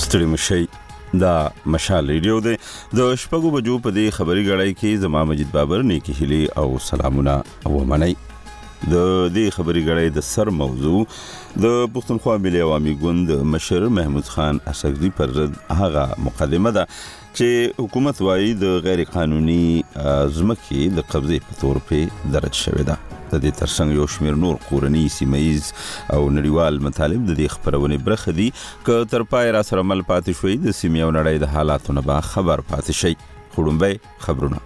ستړي مشئ دا مشال ریډیو دی د شپږو بجو په دې خبري غړای کې زما مجید بابر نیکی هلی او سلامونه او منئ د دې خبري غړای د سر موضوع د پښتونخوا ملي عوامي ګوند مشر محمود خان اسدی پر هغه مقدمه ده چې حکومت وايي د غیر قانوني ځمکې د قبضې په تور په درج شوې ده. د دې ترڅنګ یو شمېر نور کورني سیمه‌ییز او نړیوال مطالب د دې خبرونې برخه دي که تر پای را سره مل پاتې شوي د سیمې او نړۍ د حالاتو نه به خبر پاتې شي. خړومبی خبرونه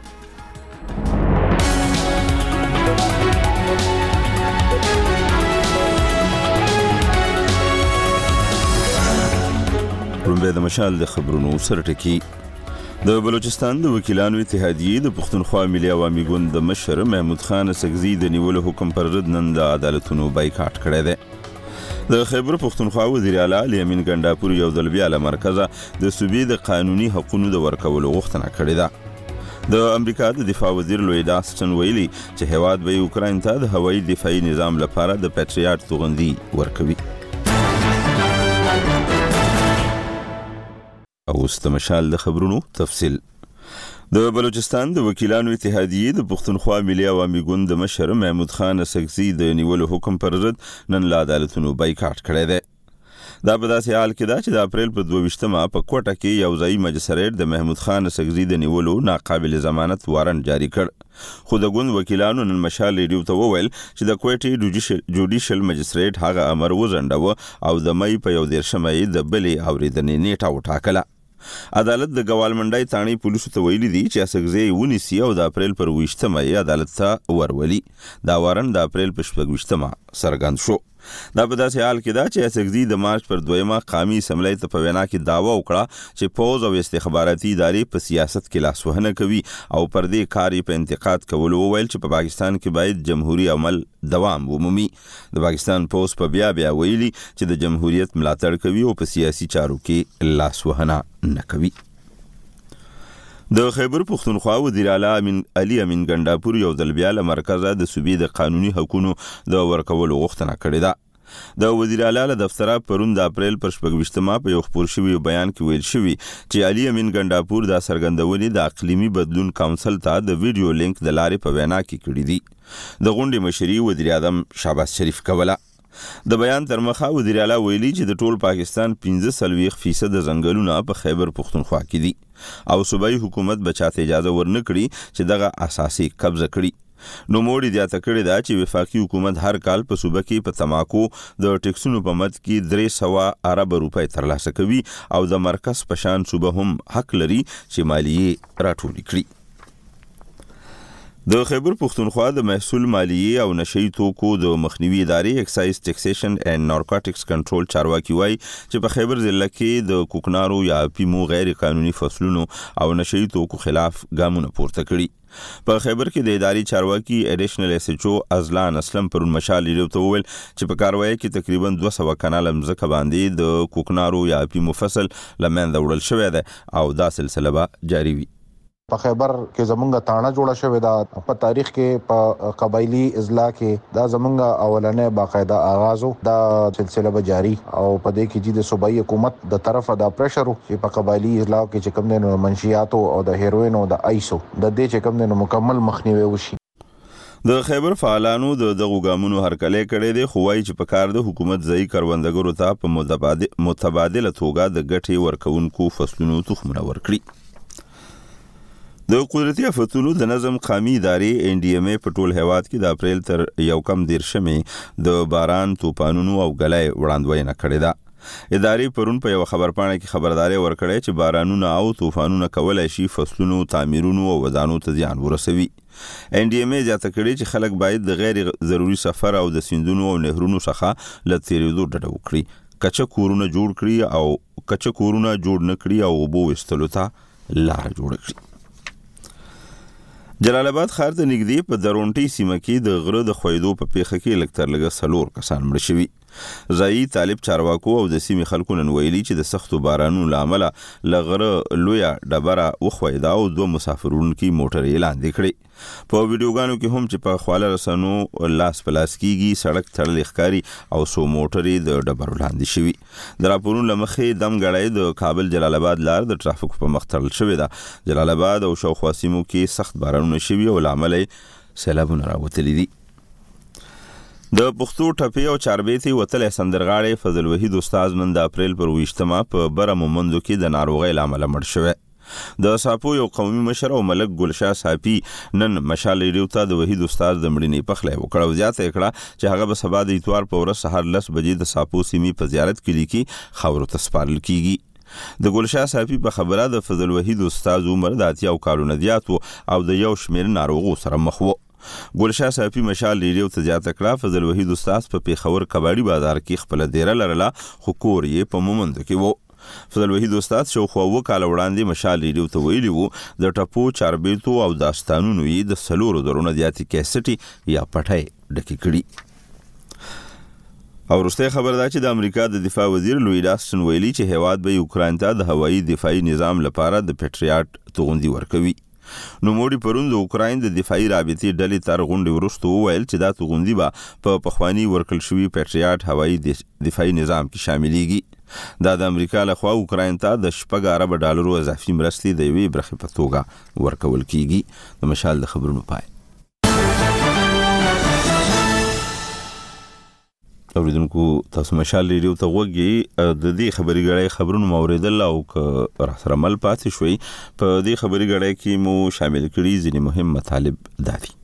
خړومبی د مشال د خبرونو سره ټکی. د بلوچستان د وکیلانو اتحادیې د پښتونخوا ملي عوامي ګوند د مشر محمود خان اسدی د نیولو حکم پر ضد نن د عدالتونو بایکاټ کړی دی. د خیبر پښتونخوا وزیر اعلی الیمین ګنډاپور یو ځل بیا له مرکزه د صوبې د قانوني حقوقو د ورکولو غوښتنه کړې ده. د امریکا د دفاع وزیر لوید آسټن ویلي چې هیواد به یوکراین ته د هوایي دفاعي نظام لپاره د پیټریاټ توغندي ورکوي. اوس د مشال د خبرونو تفصیل. د بلوچستان د وکیلانو اتحادیې د پښتونخوا ملي عوامي ګوند د مشر محمود خان اسدی د نیولو حکم پر ضد نن له عدالتونو بایکاټ کړی دی. دا په داسې حال کې ده چې د اپریل په 22 په کوټه کې یو ځایي مجسټریټ د محمود خان اسدی د نیولو ناقابل ضمانت وارنټ جاری کړ. خو د ګوند وکیلانو نن مشال ریډیو ته وویل چې د کوټې جوډیشل مجسټریټ هغه امر وځنډاوه او د مې په 11 د بلې اورېدنې نیټه وټاکله. عدالت د ګوالمنډای تانی پولیسو ته ویلي دي چې اسدی ونیسي او د اپریل پر 20 عدالت ته ورولي. دا وارنټ د اپریل په 26 څرګند شو. دا په داسې حال کې ده چې اسدی د مارچ پر 2 قومي اسمبلی ته په وینا کې دعوه وکړه چې پوز او استخباراتي ادارې په سیاست کې لاسوهنه کوي او پر دې کار په انتقاد کول وویل چې په پاکستان کې باید جمهوریت عمل دوام ومومي. د پاکستان پوز په بیا ویلي چې د جمهوریت ملاتړ کوي او په سیاسي چارو کې لاسوهنه نه کوي. د خیبر پښتونخوا وزیر اعلی الیمین ګنډاپور یو ځل بیا له مرکزه د صوبې د قانوني حقوقو د ورکولو غوښتنه کړې ده. د وزیر اعلی له دفتره پرون د اپریل پر 26 په یو خبر شوی بیان کې ویل شوی چې الیمین ګنډاپور د سرګندونې د اقلیمي بدلون کونسل ته د ویډیو لینک د لارې په وینا کې کړی دی. د غونډې مشري وزیر اعظم شهباز شریف کوله. د بیان تر مخه وزیر اعلی ویلي چې د ټول پاکستان 15% ځنګلونه په خیبر پښتونخوا کې دي او صوبایي حکومت بچاته اجازه ورنکړي چې دغه اساسي قبضه کړي. نو موړي زیاته کړې ده چې وفاقي حکومت هر کال په صوبه کې په تماکو د ټیکسونو په مد کې 300 ارب روپۍ ترلاسه کوي او د مرکز په شان صوبه هم حق لري چې مالیه راټول کړي. د خیبر پښتونخوا د محصول مالیه او نشئی توکو د مخنیوي ادارې اکسایز ټیکسیشن اینڈ نارکوټکس کنټرول چارواکي وایي چې په خیبر ضلع کې د کوکنارو یا پیمو غیر قانوني فصلونو او نشئی توکو خلاف ګامونه پورته کړي. په خیبر کې د اداري چارواکي اډیشنل ایس ایچ او ازلان اسلم پرون مشال ریډیو ته وویل چې په کاروایی کې تقریبا 200 کنال مځکه باندې د کوکنارو یا پیمو فصل لمنځه وړل شوی دی او دا سلسله به جاری وي. په خیبر کې زمونږه تاڼه جوړه شوې ده. په تاریخ کې په قبایلی اضلاع کې دا زمونږه اولنې باقاعده آغازو دا سلسله به جاری او په دې کې د صوبایي حکومت د طرفه دا پریشر چې په قبایلی اضلاع کې چې کوم د منشیاتو او د هیروین او د ایسو د دې چې کوم د مکمل مخنیوي وشي. د خیبر فعالانو د دغو ګامونو هرکلی کړی دی خو وایي چې په کار د حکومت ځایي کروندګرو ته په متبادله توګه د ګټې ورکوونکو فصلونو تخمونه ورکړي. د قدرتي آفتونو د نظم قومي ادارې ان ډي ام ای په ټول هیواد کې د اپریل تر 1 د باران توپانونو او غلای وړاندوینه کړې ده. ادارې پرون په یو خبرپاڼه کې خبرداري ورکړې چې بارانونه او طوفانونه کولای شي فصلونو تعمیرونو او ودانو ته زیان ورسوي. ان ډي ام ای ځکه کړي چې خلک باید د غیر ضروري سفر او د سیندونو او نهرونو څخه لتیریدو ډډه وکړي. کچه کورونه جوړ نه کړي او اوبو وستلو ته لار جوړ کړي. جلال آباد ښار ته نږدې په درونټي سیمه کې د غره د خویدو په پیښه کې لږ تر لږه 4 کسان مړه شوي. ځایي طالب چارواکو او د سیمې خلکو نن ویلي چې د سختو بارانونو له امله له غره لویه ډبره وښویده او 2 مسافرونکي موټرې لاندې کړې. په ویډیوګانو کې هم چې په خواله رسنو لاس په لاس کیږي سړک تړلې ښکاري او څو موټرې د ډبرو لاندې شوي. د راپورونو له مخې دم ګړی د کابل جلال آباد لار د ترافیکو په مخ تړل شوې ده. جلال آباد او شاوخوا سیمو کې سخت بارانونه شوي او له امله یې سیلابونه راوتلي دي. د پښتو ټپې او چاربیتې وتلی سندرغاړی فضل وحید استاد نن د اپریل پر 20 په بره مومندو کې د ناروغۍ له امله مړ شوی. د ساپو یو قومي مشر او ملک ګلشاه صافي نن مشال ریډیو ته د وحید استاد د مړینې پخلی وکړ او زیاته یې کړه چې هغه به سبا د اتوار په ورځ سهار 10 بجې د ساپو سیمې په زیارت کلي کې خاورو ته سپارل کیږي. د ګلشاه صافي په خبره د فضل وحید استاد عمر د 80 کالونو زیات او د یو شمېر ناروغو سره مخ و. ګلشاه صافي مشال ریډیو ته زیاته کړه فضل وحید استاد په پیښور کباړي بازار کې خپل ډیره لرله خو کور یې په مومند کې و. فضل وحید استاد شاوخوا 2 کال وړاندې مشال ریډیو ته ویلي وو د ټپو چاربیتو او داستانونو یې د 4 درونه زیاتې کیسټي یا پټۍ ډکې کړي. او وروستۍ خبر دا چې د امریکا د دفاع وزیر لوید آسټن ویلي چې هیواد به یوکران ته د هوایي دفاعي نظام لپاره د پیټریاټ توغندي ورکوي. نوموړي پرون د اوکراین د دفاعي رابطې ډلې تر غونډې وروسته وویل چې دا توغندي به په پخواني ورکړل شوي پیټریاټ هوایي دفاعي نظام کې شاملېږي. دا د امریکا لخوا اوکراین ته د 6 ارب ډالرو اضافي مرستې د یوې برخې په توګه ورکول کیږي. د مشال د خبرونو پای. اوریدونکو تاسو مشال ریډیو ته وګورئ د دې خبري غړې خبرونو موریدل او را سره مل پاتې شوي په دې خبري غړې کې مو شامل کړي ځینې مهم مطالب دادي.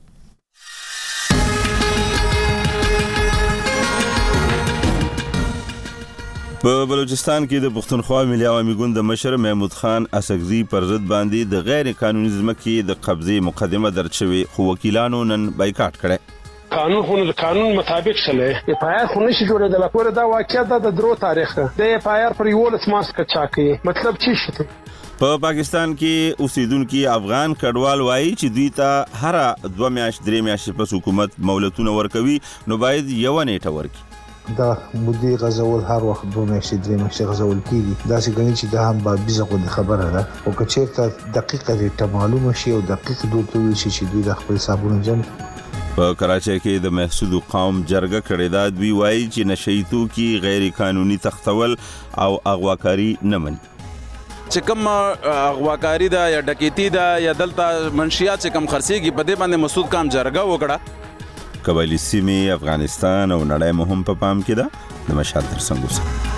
په بلوچستان کې د پښتونخوا ملي عوامي ګوند د مشر محمود خان اسکزي پر ضد باندې د غیر قانوني ځمکې د قبضې مقدمه درج شوې خو وکیلانو نن بایکاټ کړی. قانون خو د قانون مطابق چلے اف آی آر خو نشي جوړېدل. پوره دا واقعیت د درو تاریخ د اف آی آر پر 11 مارچ کې چا کوي مطلب چی شته. په پاکستان کې اوسیدونکو افغان کډوال وایي چې دوی ته هر 2 میاشتې 3 میاشتې پس حکومت مولتونه ورکوي نو باید یو نیټه ورکړي. دا مودي غزول هر وخت 2 میاشتې 3 میاشتې غزول کیږي. دا څنګه چې دا هم به بيزه خبره ده او که چیرته دقیقه ډیټا معلومه شي او دقیق دوی شي چې دوی د خپل حسابونو جمع. په کراچۍ کې د محسود قوم جرګه کړې ده. دوی وایي چې نشئی توکي غیر قانوني تختول او اغواکاری نه مني. چې کوم اغواکاری ده یا ډکیتی ده یا دلته منشیات چې کوم خرڅيږي په دې باندې مسعود قوم جرګه وکړه. قبایلی سیمې افغانستان او نړۍ مهم په پام کې ده. د مشال تر څنګ اوسه.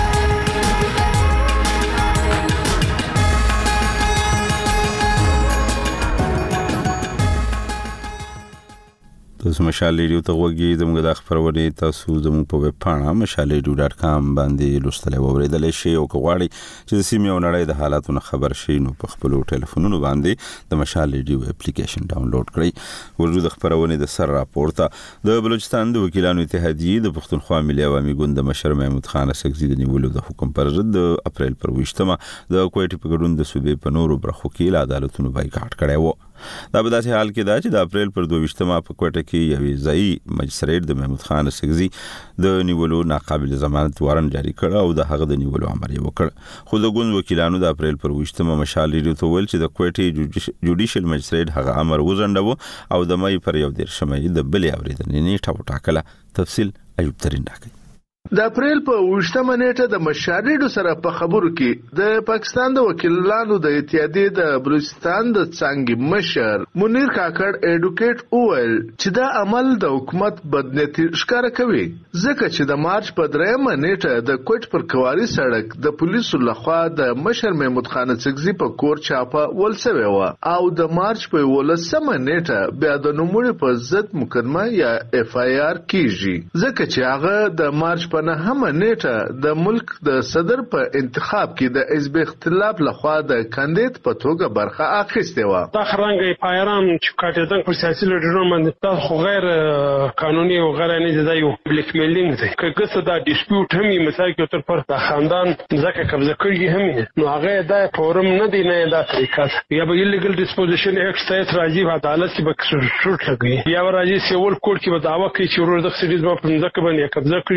تاسو مشال ریډیو ته وګورئ. زموږ د خبرونه تاسو زموږ په ویب پاڼه mashalradio.com باندې لوستلی اوریدلی شئ او که غواړئ چې د سیمې او نړۍ د حالاتونو خبر شئ نو په خپلو ټلیفونونو باندې د مشال ریډیو اپلیکیشن ډاونلوډ کړئ. ورجو د خبرونه د سر راپورته د بلوچستان د وکیلانو اتحادیې د پښتونخوا ملي عوامي ګوند د مشر محمود خان اسکزي د نیولو د حکم پر ضد د اپریل پر 20 د کوټې په ګډون د صوبې په نورو برخو کې عدالتونو بایکاټ کړی و. دا په داسې حال کې دا چې د اپریل پر 22 په کوټه کې یوې ځایي مجسټریټ د محمود خان اسکزي د نیولو ناقابل ضمانت وارن جاری کړ او د هغه د نیولو امر یې وکړ. خو د ګوند وکیلانو د اپریل پر 20 مشال ریډیو ته ویل چې د کوټې جوډیشل مجسټریټ هغه امر وزنډو او د مې پر 1 د بلې اوریدنې نیټه وټاکله. تفصیل ایوب ترین راکړي. د اپریل په 20 نیټه د مشارډو سره په خبرو کې د پاکستان د وکیلانو د اتحادیې د بلوچستان د څنګه مشر منیر کاکړ اډوکیټ اویل چې دا عمل د حکومت بدنیتی ښکار کوي ځکه چې د مارچ په 3 نیټه د کوټ پر کواري سړک د پولیسو لخوا د مشر محمود خان اسکزي په کور چاپه ولسوي و او د مارچ په 18 نیټه بیا د نوموړي په ضد مقدمه یا اف آی آر کیږي ځکه چې هغه د مارچ په 9 نیټه د ملک د صدر په انتخاب کې د حزب اختلاف لخوا د کاندید په توګه برخه اخیسته و. دا خرانګي پایران چې کاټیدان پر سیاسي لډرونو باندې تاسو غیر قانوني او غیر نه دی یو بلیک میلینګ دی. که څه دا ډیسپیوټ هم مثال کې تر پر د خاندان ځکه قبضه کړی هم نو هغه دا فورم نه دی نه دا طریقه یا به ایلیګل ډیسپوزیشن ایکټ ته راځي په عدالت کې به شروع کړي یا راځي سیول کورټ کې به دعوا کوي چې ورور د خصوصي ځمکه په ځکه باندې قبضه کړی دی یا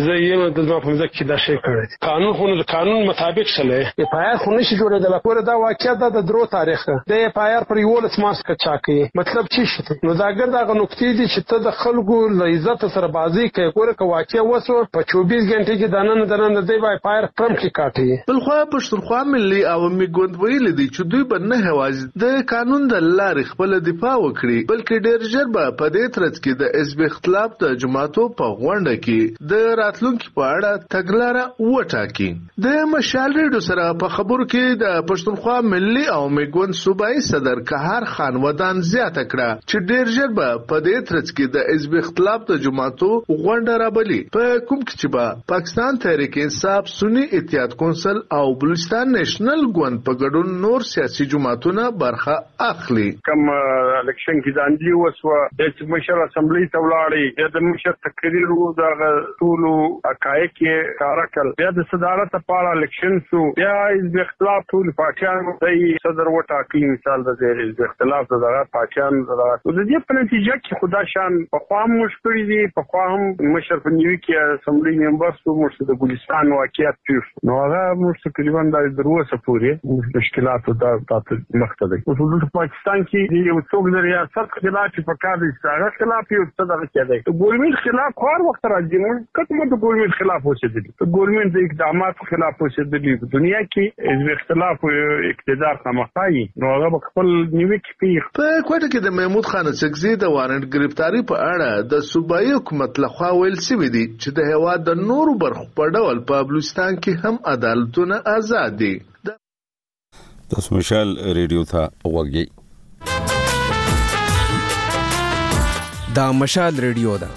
زه یم د ما په ځکه دا شی کړی قانون خو د قانون مطابق شله اف آی آر خو نشي جوړېدل پورې دا واقعیت د درو تاریخ د اف آی آر پر 11 مارچ کې چا کوي مطلب چی شته نو دا ګر دا نقطې دي چې ته د خلکو له عزت سره بازی کوي ګوره که واقعیا وسو په 24 غنټه کې دانه دی اف آی آر پرم کې کاټي بلخوا پښتونخوا ملي عوامي ګوند ویل دي چې دوی به نه هوازي د قانون د لارې خپل دفاع وکړي بلکې ډېر ژر به په دې ترڅ کې د حزب اختلاف د جماعتو په غونډه کې د راتلونکو په اړه تګلاره وټاکي د مشال ریډیو سره په خبرو کې د پښتونخوا ملي عوامي ګوند صوبایي صدر قهر خان ودان زیاته کړه چې ډېر ژر به په دې ترڅ کې د حزب اختلاف د جماعتو غونډه رابلي په کوم کې چې به پاکستان تحریک انصاف سنی اتحاد کونسل او بلوچستان نېشنل ګوند په ګډون نور سیاسي جماعتونه برخه اخلي کوم الیکشن کې دانجی وسو د مشر اسمبلی ته ولاړی د مشر تقریر وو د ټولو حقایق کې کارکل بیا د صدارت لپاره الیکشن شو بیا حزب اختلاف ټول پاکستان د صدر وټاکي مثال د حزب اختلاف د پاکستان د دې په نتیجه کې خدا شان په خام مشکل دي په خام مشر په نیوي کې اسمبلی ممبر سو مرشد د ګلستان واقعیت پیښ نو هغه مرشد تقریبا د دروسه پورې مشکلات د مختلف او د پاکستان کې یو څوک د ریاست خلاف په کار دي هغه خلاف یو څه دغه کېدای د ګورمنټ خلاف هر وخت راځي نو کله د ګورمنټ خلاف اوسېدل د ګورمنټ د اقدامات خلاف اوسېدل په دنیا کې حزب اختلاف او اقتدار سمخایي نو هغه خپل نیوي کې په کوټه کې د محمود خان سکزي د وارنټ گرفتاری په اړه د صوبایي حکومت لخوا ویل شوی دی چې د هیواد د نورو برخو په ډول په بلوچستان کې هم عدالتونه آزاد دي تاسو مشال ریډیو ته وګورئ دا مشال ریډیو ده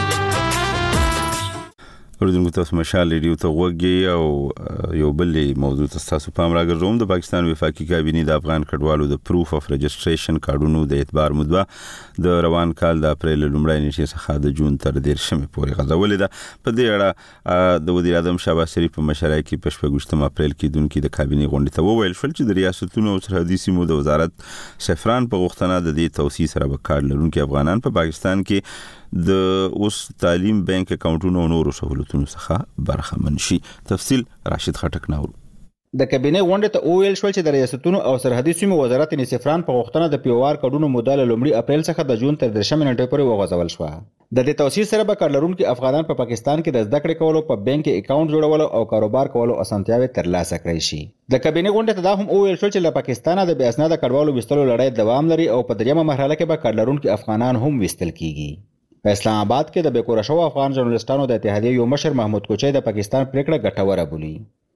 ورته تاسو مشال ریډیو ته وګورئ او یو بل موضوع تاسو پام راګرځوم د پاکستان وفاقي کابینه د افغان کډوالو د پروف اف رجسټریشن کارډونو د اعتبار مدعا د روان کال د اپریل لومړۍ نیټې څخه د جون تر 13 پورې غځولې ده په دې اړه د وزیر اعظم شهباز شریف په مشرۍ کې په 28 اپریل کې دونکو د کابینه غونډه ته وویل شول چې د ریاستونو او سرحدي سیمو د وزارت سفران په غوښتنه د دې توسيع سره به کار لرونکي افغانان په پاکستان کې د اوس تعلیم بانک اکاونټونو او نورو سہولتونو څخه برخمن شي تفصیل راشد خټک ناور د کابینه غونډه ته ویل شول چې د ریاستونو او سرحدي سیمو وزارت نصفران په غوښتنه د پیوار کډونو موده له لومړي اپریل څخه د جون تر 13 نیټې پورې وغځول شو د دې توسيع سره به کارلرونکو افغانان په پاکستان کې د زده کړې کولو په بانک اکاونټ جوړولو او کاروبار کولو اسانتیاوې ترلاسه کړئ شي د کابینه غونډه ته دا هم ویل شول چې له پاکستان د بې اسناده کډوالو وستلو لړۍ دوام لري او په دریمه مرحله کې به کارلرونکو افغانان هم وستل کیږي په اسلام آباد کې د بیکوره شو افغان ژورنالستانو د اتحادیې یو مشر محمود کوچی د پاکستان پریکړه ګټوره بولي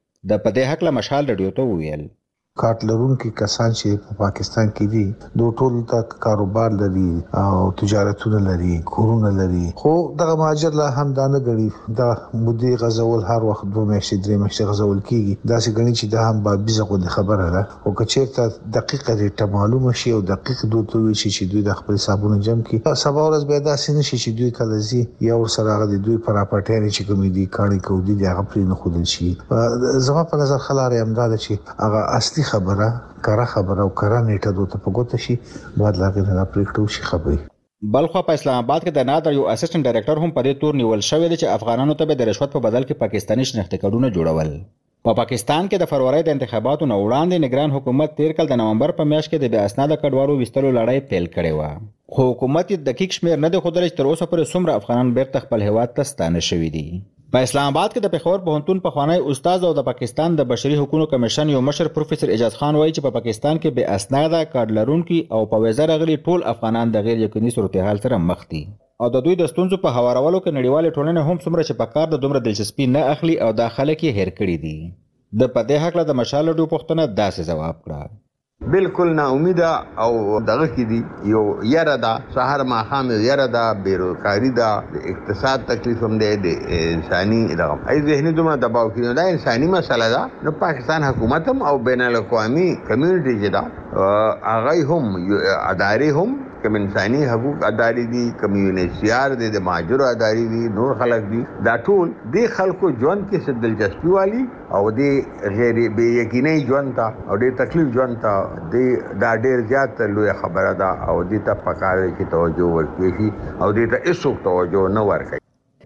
د پدې حق له مشال ریډیو ته ویل کارت لرونکي کسان چې په پاکستان کې دي دوی ټول ته کاروبار لري او تجارتونه لري کورونه لري خو دغه مهاجر لا هم دانه غړي دا مودي غزول هر وخت 2 میاشتې 3 میاشتې غزول کیږي دا څنګه غني چې دا هم با بيزه خبره ده او کچېرته دقیقه ریټه معلومه شي او دقیق دوی وی چې دوی د خپل حسابونو جمع کړي سبا ورځ به دا سینې شي چې دوی کله زی یا ور سره غدي دوی پراپرټي چې کوم دي کاڼي کوي دي هغه پرې نه خودل شي زما په نظر خلاره امداد چې هغه اصلي خبره کارا خبره او کارا نیټه دوته په ګوت شي بعد لاګه نه پریکټو شي خبري بلخو په اسلام آباد کې د نادر یو اسسټنټ ډایریکټر هم په دې تور نیول شوی دی چې افغانانو ته به د رشوت په بدل کې پاکستاني شناخته کارډونه جوړول په پاکستان کې د فروری د انتخاباتو نه وړاندې نگران حکومت 13 کال د نومبر په میاشت کې د بې اسناده کډوالو وستلو لړۍ پیل کړې و خو حکومت د دقیق شمیر نه دی خو درې تر اوسه پورې څومره افغانان بیرته خپل هیواد ته ستانه شوي دي په اسلام آباد کې د پېښور پوهنتون پخوانی استاد او د پاکستان د بشري حقوقو کمیشن یو مشر پروفیسور اجاز خان وایي چې په پاکستان کې بې اسناده کارډ لرونکي او په ویزه راغلي ټول افغانان د غیر یقیني صورتحال سره مخ دي او د دوی د ستونزو په هوارولو کې نړیوالې ټولنې هم څومره چې په کار د دومره دلچسپي نه اخلي او دا خلک یې هېر کړي دي د پدې حق له د مشال ډو پښتنه داسې جواب کړه بالکل نا امیده او دغه کې دي یو یره دا سحر ما خام یره دا بیروکاری دا اقتصاد تکلیف هم دی د انساني رقم ای ذهني دومره دباو کې دا انساني مسله ده نو پاکستان حکومت هم او بین الاقوامی کمیونټي چې دا هغه هم ادارې هم کوم انساني حقوق ادارې دي کمیونټیار دي د ماجر ادارې دي نور خلک دي دا ټول د خلکو ژوند کې څه دلچسپي والی او د غیر بې یقیني ژوند ته او د تکلیف ژوند ته دا ډېر زیات لوی خبره ده او دې ته پکاره چې توجه ورکړي او دې ته هیڅ توجه نه ورکړي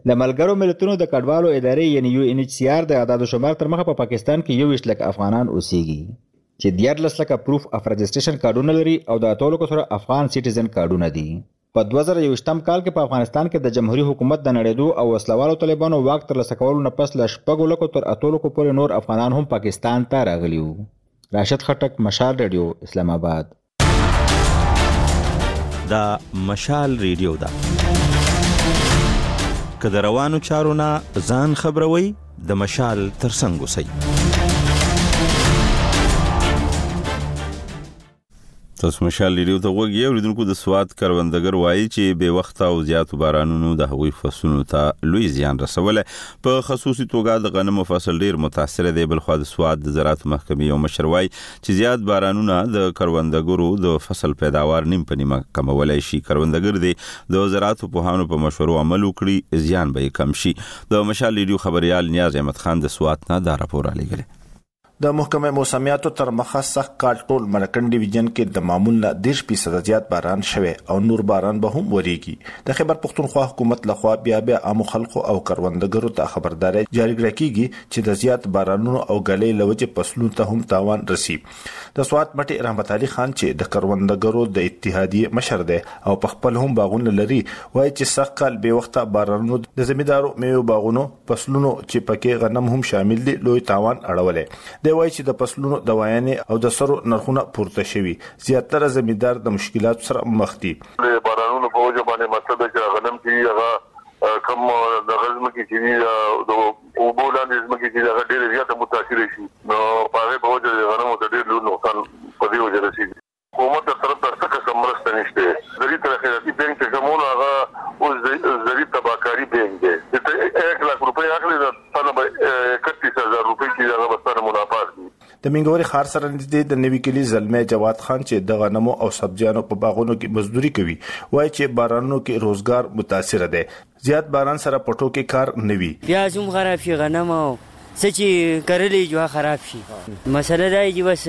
د ملګرو ملتونو د کډوالو ادارې یعنی UNHCR د اعداد و شمار تر مخه په پاکستان کې 21 لک افغانان اوسېږي چې 14 لک پروف اف رجسټریشن کارډونه لري او د اتولو کو سره افغان سټیزن کارډونه دي. په 2021م کال کې په افغانستان کې د جمهوریت حکومت د نړیدو او وسلوالو طالبانو واک ترلاسه کولو نه پس له 4 لکو تر 8 لکو پورې نور افغانان هم پاکستان ته راغلي وو. راشد خټک، مشال ریډیو، اسلام آباد. دا مشال ریډیو ده. که د روانو چارو نه ځان خبروي د مشال ترڅنګ اوسئ. تاسو مشال ریډیو ته وګورئ. اوریدونکو د سواد کروندګر وایي چې به وخت او زیاتو بارانونو د هغوی فصلونو ته لوی زیان رسولی. په خصوصي توګه د غنمو فصل ډیر متاثر دی. بل خو د سواد د زراعت محکمې یو مشر وایي چې زیات بارانونه د کروندګرو د فصل پیداوار نیم په نیمه کمولی شي. کروندګر دی د زراعت پوهانو په مشورو عمل وکړي، زیان به کم شي. د مشال ریډیو خبريال نیاز احمد خان د سواد نه دا راپور رالیږلی. د محکمه موسمیاتو تر مخه سخت کال ټول مرکن ډیویژن کې د معمول نه 10% زیات باران شوه او نور باران به هم وریږي. د خیبر پختونخوا حکومت لخوا بیا عام خلکو او کروندګرو ته خبرداري جاری کړي چې د زیات بارانونو او غلې لوجه فصلونو ته هم تاوان رسی. د سواد مټي رحمت علي خان چې د کروندګرو د اتحادیه مشر دی او په خپل هم باغونه لري، وایي چې سخت کال به وخته بارانونو د زمیدارو میوه باغونو فصلونو چې پکې غنم هم شامل دي لوی تاوان اړولې. دی وایي چې د فصلونو د وایانې او د سرو نرخونه پورته شوي. زیاتره زمیندار د مشکلات سره مخ دي. بارانونو په وجه باندې مطلب چې غنم چې هغه کم د غزم کې چې د اوبو لاندې زمکې چې هغه ډېر زیاته متاثر شي، نو په هغه په وجه د غنمو ته ډېر لوی نقصان په دې وجه رسیږي. حکومت تر طرف څخه څه مرسته نشته. زری تر خیراتي بانک څخه مونږ هغه اوس زری تباکاری بانک دی. 1 لک روپۍ اخلي د طلب 31000 روپۍ چې هغه بستانه منافات دي. د منګوري خار سره نږدې د نوي کلی زلمه جواد خان چې د غنمو او سبزیانو په باغونو کې مزدوري کوي، وایي چې بارانونو کې روزګار متاثر دی. زیات باران سره پټو کې کار نوي. بیا زوم خراب شي غنم او سچي کړلې جو خراب شي. مسله دا چې بس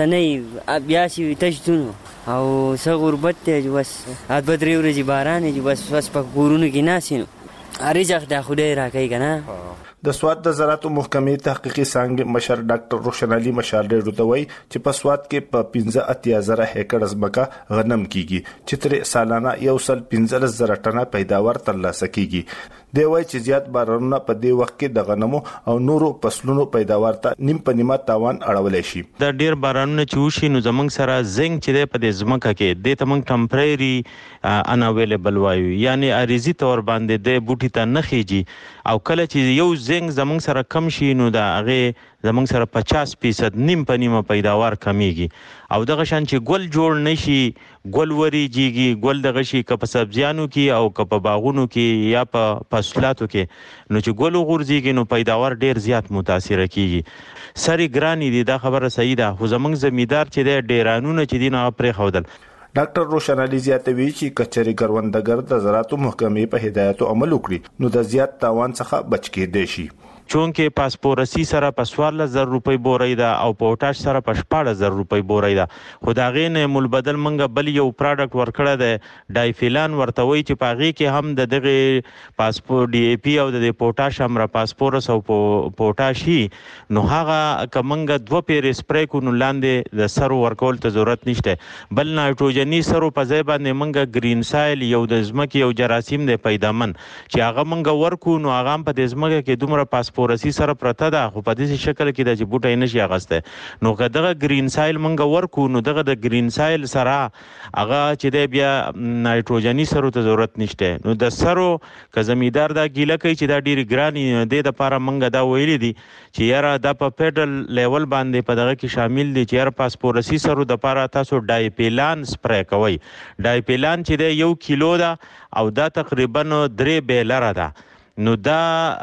سنې بیا شي تشتونو او څو غربت ته بس ادبدري ورځي باران چې بس په کورونو کې ناسینو ارزخ د خدای راکې کنه. د سواد د زراعت محکمې تحقیقي څنګه مشر ډاکټر روشن علي مشال ډېر دوی چې په سواد کې په 15,000 هکټر ځمکه غنم کیږي چې تر سالانه 1.15 ټنه پیداوار ترلاسه کیږي. دی وایي چې زیات بارانونه په دې وخت کې د غنمو او نورو فصلونو پیداوار ته نیم په نیمه تاوان اړولای شي. د ډیر بارانونه چې وشي نو زمنګ سره زنګ چې په دې ځمکه کې د تمنګ ټمپرری ان اویلیبل وایو، یعنی اریزي تور باندې د بوټي ته نخېږي او کله چې یو زنګ زمنګ سره کم شي نو دا هغه زمنګ سره 50% نیم په نیمه پیداوار کمیږي او دغه شان چې ګل جوړ نشي، ګل وریږي، ګل دغه شي که په سبزیانو کې او که په باغونو کې یا په فصلاتو کې نو چې ګل غورځيږي نو پیداوار ډیر زیات متاثر کیږي. سری ګرانی دي دا خبره صحیح ده، خو زمنګ زمیدار چې د ډیرانونه چې دین هغه پرې خودل. ډاکټر روشن علي زیاتوي چې کچري کروندګر د زراعت محکمې په هدایتو عمل وکړي نو د زیات تاوان څخه بچ کېدای شي. چونکه پاسپورسي سره په 14,000 روپۍ بورای دا او پوټاش سره په 14,000 روپۍ بورای دا. خو دا غینه مول بدل منګه بل یو پروډکټ ورکړه د ډایفیلان ورته وی چې پاغي کې هم د دغه پاسپورت ډي اي پی او د پوټاش هم را پاسپورس او پوټاشي نو هغه کمنګه 2 پیر سپری کو نو لاندې د سر ورکول ته ضرورت نشته. بل نایټروجني سرو په ځای باندې منګه گرین سایل یو د زمکه یو جراثیم د پیدامن چې هغه منګه ورکو نو هغه په د زمکه کې دومره پورسي سره پرته ده، خو په دې شکل کې د بوټي نشي اغسته. نو که دغه گرین سایل منګه ورکو نو دغه د گرین سایل سره هغه چې د بیا نایټروجني سره ته ضرورت نشته. نو د سرو که زمیدار دا ګیله کوي چې دا ډیر ګرانی د لپاره منګه دا ویلي دي چې یاره د په پیډل لیول باندې په دغه کې شامل دي چې یاره پاسپورسي سره د لپاره تاسو ډایپیلان سپری کوي. ډایپیلان چې د 1 کیلو ده او دا تقریبا 3 بیلره ده. نو دا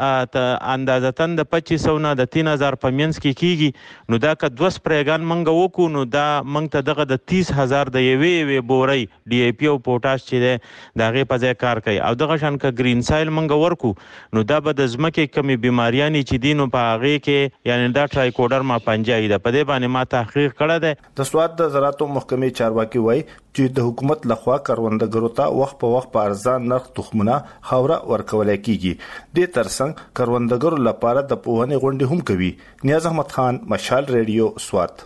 اندازتن د 2500 نه د 3000 په منځ کې کیږي. نو دا که 2 سپریګان منګه وکو نو دا منګ ته دغه د 30000 د یوې بوري ډي اي پی او پوټاش چې دا غي په ځای کار کوي. او دغه شان که گرین سایل منګه ورکو نو دا به د زمکه کمی بیماریانی چې دینو په هغه کې یعنی دا ټرایکوډرما پنجای ده. په دې باندې ما تحقیق کړی دی. د سواد د زراعت محکمې چارواکي وایي چې د حکومت لخوا کروندګرو ته وخت په وخت په ارزان نرخ تخمونه خوره ورکول کیږي د ترڅنګ کروندګرو لپاره د پوهنې غونډې هم کوي. نیاز احمد خان، مشال ریډیو، سوات.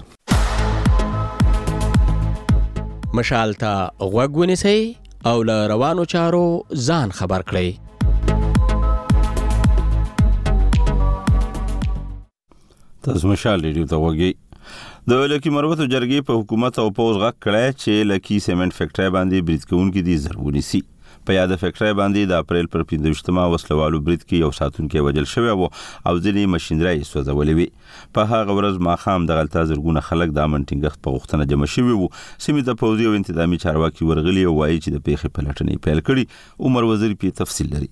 مشال ته غوږ ونیسئ او له روانو چارو ځان خبر کړئ. تاسو مشال ریډیو ته وګورئ. د لکی مروت جرګې په حکومت او پوز غږ کړی چې لکی سیمنټ فیکټری باندې برید کوونکي دي ضروري سي. په یاد فیکټری باندې د اپریل پر 15مه وسلوالو برید کې یو ساتونکي وجل شوی او ځینې ماشينري سوځولې وي. په هغه ورځ ماخام د غلطه زرګونه خلک د امن ټینګښت په غوښتنه جمع شوي وو. سیمې ته پوځي او انتظامی چارواکي ورغلي او وایي چې د پیښې پلټنې پیل کړي. عمر وزیر په تفصیل لري.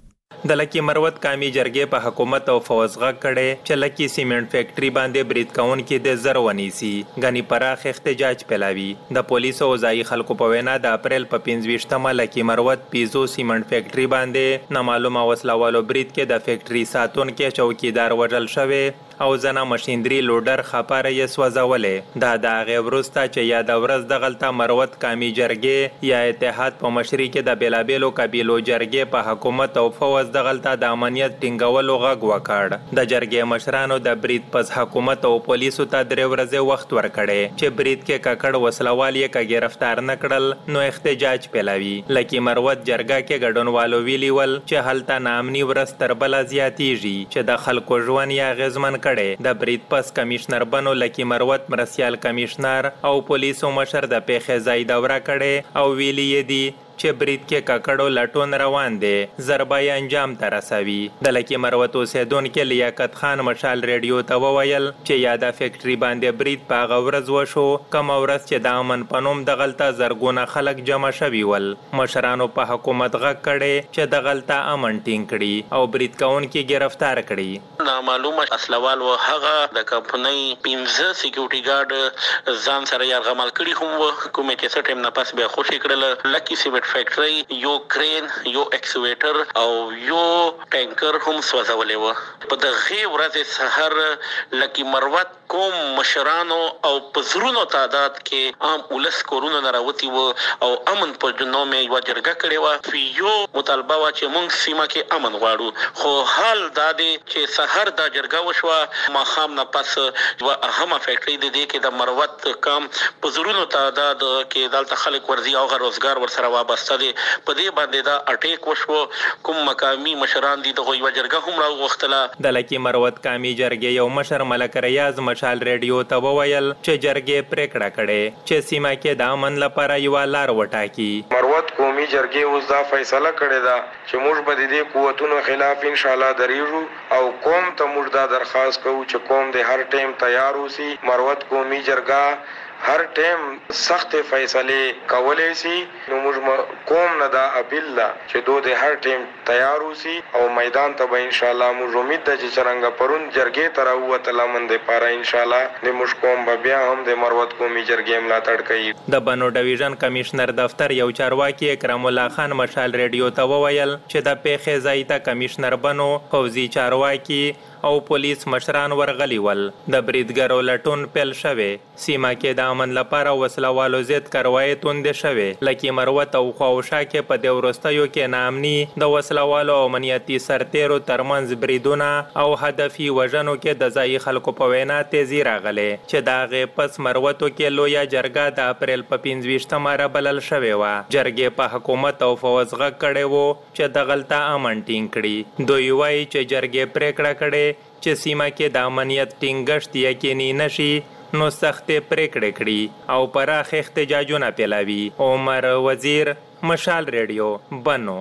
د لکی مروت قومي جرګې په حکومت او فوز غږ کړي چې لکی سیمنټ فیکټری باندې برید کوونکي د زر ونیسي. غني پراخ احتجاج پیلاوي. د پولیسو او ځایي خلکو په وینا د اپریل په 15مه لکی مروت پیزو سیمنټ فیکټری باندې نامعلومه وسلوالو برید کې د فیکټری ساتونکي چوکیدار وژل شوی او ځنه ماشينري لوډر خپاره یې سوځولې. دا د هغې وروسته چې یا د ورځ د غلطه مروت قومي جرګې یا اتحاد په مشرۍ کې د بېلابېلو قبیلو جرګې په حکومت او فوز د غلطه د امنیت ټینګولو غږ وکړ. د جرګې مشرانو د برید پس حکومت او پولیسو ته 3 ورځې وخت ورکړی چې برید کې ککړ وسلوال یې که ګرفتار نه کړل نو احتجاج پیلوي. لکي مروت جرګه کې ګډونوالو ویلي ول چې هلته ناامني ورځ تر بله زیاتیږي چې د خلکو ژوند یې اغېزمن کړی. د برید پس کمشنر بنو لکی مروت مرسیال کمشنر او پولیسو مشر د پیښې ځای دوره کړي او ویلي یې دي چې برید کې ککړو لټون روان دی. ضربه انجام ته رسوي. د لکی مروت اوسیدونکي لیاقت خان مشال ریډیو ته وویل چې یا د فیکټری باندې برید په هغه ورځ وشو کومه ورځ چې د امن په نوم د غلطه زرګونه خلک جمع شوي ول. مشرانو په حکومت غږ کړی چې د غلطه امن ټینګ کړي او برید کوونکي ګرفتار کړي. نامعلومه اصلوال و هغه د کمپنۍ 15 سکیورټي ګارد ځان سره یرغمل کړي هم کومې چې څه ټیم نه پس بیا خوشي کړل. لکی سیمنټ فیکټری یو کرین یو ایکسویټر او یو ټینکر هم سوځولې و. په دغه ورځ سحر لکی مروت کوم مشرانو او پزرونو تعداد کې عام ولس کورونو نراوتی و او امن په نوم یو جرګه کړې و. یو مطالبه و چې موږ سیمه کې امن غواړو خو حال دا دی چې سحر دا جرګه وشوه ماخام نه پس و اهمه فیکټری د دې کې د مروت کم پزرونو تعداد کې دلته خلک ورزي او روزګار ورسره وابسته دي. په دې باندې دا اٹیک وشو. کوم مقامی مشران دي دغه یو جرګه هم راوغختله. د لکی مروت قومي جرګې یو مشر ملک ریاض مشال ریډیو ته وویل چې جرګې پریکړه کړې چې سیمه کې د امن لپاره یو لار وټاکي. مروت قومي جرګې اوس دا فیصله کړې ده چې موږ به د دې قوتونو خلاف ان شاء الله دریږو او قوم ته موږ دا درخواست کوو چې قوم د هر ټیم تیار اوسي. مروت قومي جرګه هر ټیم سخت فیصله کولای شي نو موږ قوم نه دا اپیل ده چې دوی د هر ټیم تیار اوسي او میدان ته به ان شاء الله موږ امید ده چې څنګه پرون جرګې تر وته لمن د پاره ان شاء الله د موږ قوم به بیا هم د مروت قومي جرګې ملاتړ کوي. د بنو ډیویژن کمشنر دفتر یو چارواکي اکرام الله خان مشال ریډیو ته وویل چې د پیښې ځای ته کمشنر بنو پوځي چارواکي او پولیس مشران ورغلي ول. د بریدګرو لټون پیل شوی. سیمه کې د امن لپاره وسلوالو ضد کاروایی توندې شوې. لکي مروت او خواوشا کې په دې وروستیو کې ناامني د وسلوالو او امنیتي سرتیرو ترمنځ بریدونه او هدفي وژنو کې د ځایي خلکو په وینا تیزي راغلی چې د هغې پس مروتو کې لویه جرګه د اپریل په 15مه رابلل شوې وه. جرګې په حکومت او فوز غږ کړی و چې د غلطه امن ټینګ کړي. دوی وایي چې جرګې پریکړه کړې چې سیمه کې د امنیت ټینګښت یقیني نشي نو سختې پریکړې کړي او پراخ احتجاجونه پیلوي. عمر وزیر، مشال ریډیو، بنو.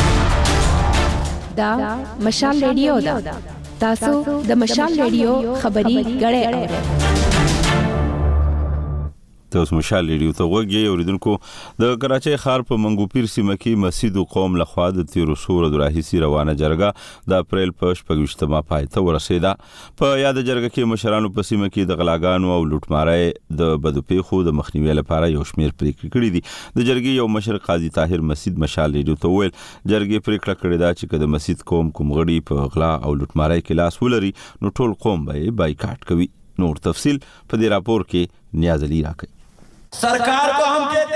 دا مشال ریډیو ده. تاسو د مشال ریډیو خبري غړې اورئ. تاسو مشال ریډیو ته وګورئ. اوریدونکو د کراچۍ ښار په منګوپیر سیمه کې مسجد قوم لخوا د 13 ورځو راهیسې روانه جرګه د اپریل په 26مه پای ته ورسېده. په یاد جرګه کې مشرانو په سیمه کې د غلاګانو او لوټمارۍ د بدو پیښو د مخنیوي لپاره یو شمېر پریکړې کړې دي. د جرګې یو مشر قاضي طاهر مسجد مشال ریډیو ته وویل جرګې پریکړه کړې ده چې د مسجد کوم غړي په غلا او لوټمارۍ کې لاس ولري نو ټول قوم به بایکاټ کوي. نور تفصیل په دې راپور کې نیاز علي راکړي. सरकार को हम कहते हैं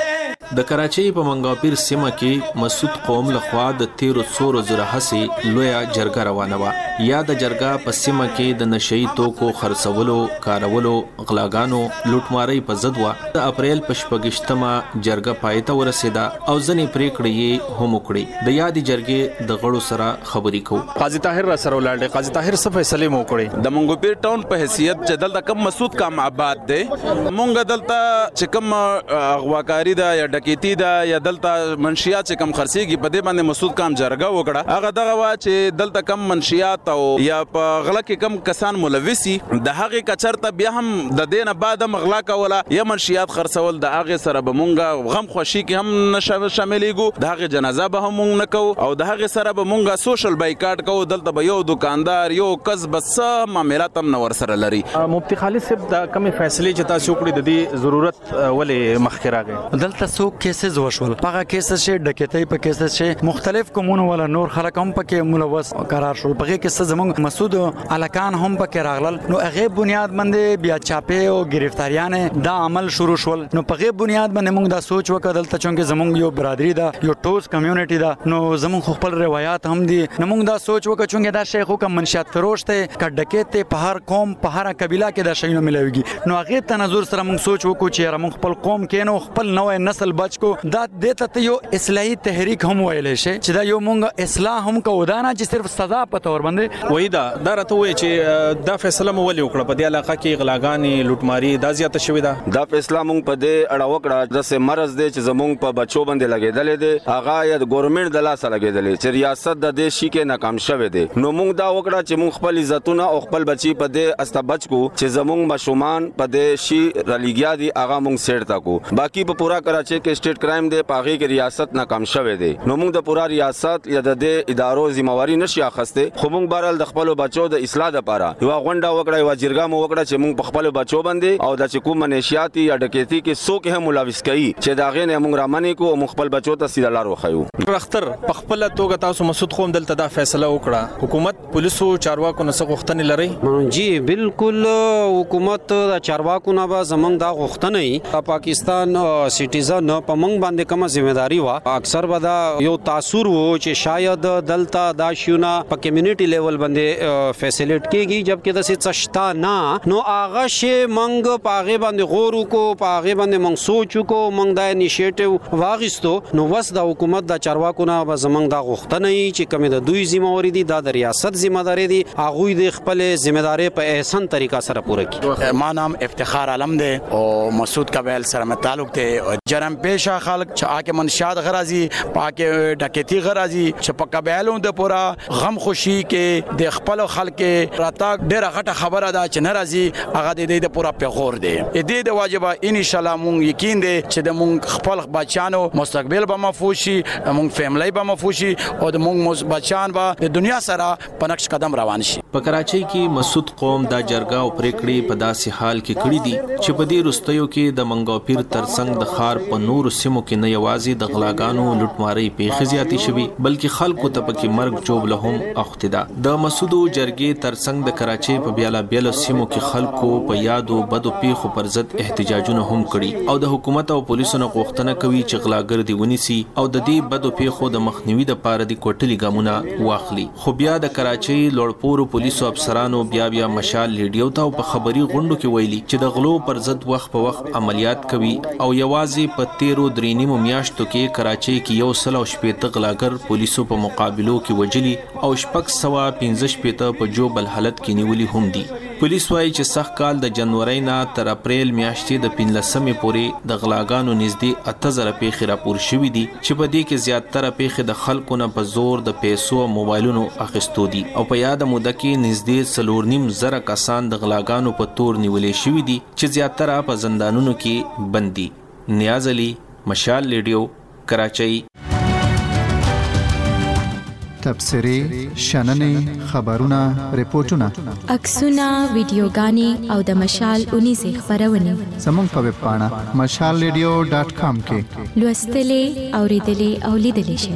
د کراچۍ په منګاپیر سیمه کې مسعود قوم لخوا د 1300 زره هسې لویا جرګه روانه وه. یا د جرګه په سیمه کې د نشئی توکو خرڅولو، کارولو، غلاګانو، لوټمارۍ په ضد وه. د اپریل په 28مه جرګه پای ته ورسېده او ځینې پریکړې یې هم وکړې. د یادې جرګې د غړو سره خبرې کوو. قاضي طاهر را سره ولاړ. قاضي طاهر څه فیصله مو کړې؟ د منګوپیر ټاون په حیثیت چې دلته کم مسعود کام آباد دی، مونږ دلته چې کم اغواکاری ده یا ډکیتی ده یا دلته منشیات چې کم خرڅيږي په دې باندې مسعود کام جرګه وکړه. هغه دغه وا چې دلته کم منشیات او یا په غلا کې کم کسان ملوثي د هغه کچرته بیا هم د دینه بعد مغلا کوله یا منشیات خرڅول د هغه سره به مونږه غم خوشي کې هم شاملېګو. د هغه جنازه به هم مونږ نه کوو او د هغه سره به مونږه سوشل بایکاټ کوو. دلته به یو دکاندار یو کس بس معاملات هم نور سره لري. مفتی خالد صاحب د کومې فیصلې چې تاسو کړې د دې ضرورت ولې مخکې راغی؟ دلته څو کیسز وشول. هغه کیسز چې ډکیتۍ په کیسز چې مختلف کومونه ولا نور خلک هم پکې ملوث قرار شول. په کیسز زمونږ مسعود الکان هم پکې راغلل. نو هغه بنیاد باندې بیا چاپې او گرفتاریان دا عمل شروع شول. نو په هغه بنیاد باندې موږ دا سوچ وکړل دلته چې زمونږ یو برادری ده، یو ټوز کمیونټي ده، نو زمونږ خپل روایت هم دي. نو موږ دا سوچ وکړو چې دا شیخ کوم منشیات فروش ته کډکیت په هر قوم په هر قبیله کې دا شیونه ملويږي. نو هغه تنظر سره موږ سوچ وکړو چې موږ خپل قوم کې نو خپل نوې نسل بچ کو دا دته یو اصلاحي تحریک هم ویل شي چې دا یو موږ اصلاح هم کوو، دا نه چې صرف سزا په تور باندې وای. دا راته وای چې دا فیصله مو ولې وکړه؟ په دې علاقه کې غلاګانې، لوټماری دا زیاته شوې ده. دا فیصله موږ په دې اړه وکړه د سه مرز دی چې زموږ په بچو باندې لګیدلې دي. هغه یا د ګورنمنت د لاسه لګیدلې چې ریاست د دې شي کې ناکام شوه دي. نو موږ دا وکړه چې موږ خپل عزتونه او خپل بچي په دې استبچ کو چې زموږ مشومان په دې شي رلیګیا دي هغه موږ سیټ تا کو. باقی په پورا کراچي کې سټیټ کرائم دی، پاغي کې ریاست ناکام شوه دي. نو موږ د پورا ریاست یا د دې ادارو ذمہواری نشي اخسته. خو موږ بهرال د خپل بچو د اصلاح لپاره یو غونډه وکړه، یو جرګه مو وکړه چې موږ په خپل بچو باندې او د کوم منشیاتي یا ډکیتی کې څوک هم ملوث کړي چې دا غنه موږ رامنې کو او خپل بچو ته سیده لار وخایو. رختر په خپل توګه تاسو مسعود قوم دلته دا فیصله وکړه، حکومت پولیسو چارواکو نه څه غوښتنې لري؟ جی بالکل، حکومت د چارواکو نه به زمونږ دا غوښتنې پاکستان سټیزن په موږ باندې کومه ځمېداري وه. اکثر به دا یو تاثر وو چې شاید دلته دا شیونه په کمیونټي لیول باندې فیسیلیټ کېږي جبکې داسې څه شته نه. نو هغه شی موږ په هغې باندې غور وکړو، په هغې باندې موږ سوچ وکړو، موږ دا انیشیټیو واخیستو. نو بس د حکومت د چارواکو نه به زموږ دا غوښتنه وي چې کومې د دوی ذمہواري دي، دا د ریاست ذمہداري دي، هغوی د خپل ذمہداري په احسن طریقه سره پوره کړي. ما نام افتخار عالم دی او مسعود قبیل سره مې تعلق دی. جرم پیشه خلک چې آکه منشیات غرازي، پاکه ډکیتی غرازي، چې په قبیلو د پورا غم خوشي کې د خپل خلک راته ډېره غټه خبره ده چې ناراضي هغه د دې د پورا پیغور دی. دې د واجبہ ان شاء الله مونږ یقین دی چې د مونږ خپل بچانو مستقبل به محفوظ شي، مونږ فیملی به محفوظ شي او د مونږ بچان به د دنیا سره په نقش قدم روان شي. په کراچۍ کې مسعود قوم دا جرګه او پریکړې په داسې حال کې کړې دي چې په دې وروستیو کې د منګاپیر ترڅنګ د ښار په نورو سیمو کې نه یوازې د غلاګانو لوټمارۍ پیښې زیاتې شوي بلکې خلکو ته پکې مرګ جوړه هم اوښتې ده. د مسعود جرګې ترڅنګ د کراچۍ په بیلابیلو سیمو کې خلکو په یادو بدو پیښو پر ضد احتجاجونه هم کړي او د حکومت او پولیسو نه غوښتنه کوي چې غلاګر دي ونیسي او د دې بدو پیښو د مخنیوي لپاره د کوټلي ګامونه واخلي. خو بیا د کراچۍ لوړپوړو پولیسو افسرانو بیا مشال لیډیو ته په خبري غونډو کې ویلي چې د غلو پر ضد وخت په وخت عملیات کوي او یوازې په 13 میاشتو کې کراچۍ کې 160 غلاګر پولیسو په مقابلو کې وجلي او 615 په جوبل حالت کې نیولي هم دي. پولیس وايي چې سخت کال د جنوري نه تر اپریل میاشتې د 15 پورې د غلاګانو نږدې 8000 پیښې راپور شوې دي چې په دې کې زیاتره پیښې د خلکو نه په زور د پیسو او موبایلونو اخیستو دي او په یاد موده کې نږدې 4.5 کسان د غلاګانو په تور نیولې شوې دي چې زیاتره په زندانونو کې بندي. نیاز علي، مشال لیډیو، کراچۍ. تبصرې، شننې، خبرونه، ریپورتونه، عکسونه، ویډیوګانې او د مشال 19 خبرونه زموږ په ویب پاڼه mashalradio.com کې لوستلې، اوریدلې او لیدلې شئ.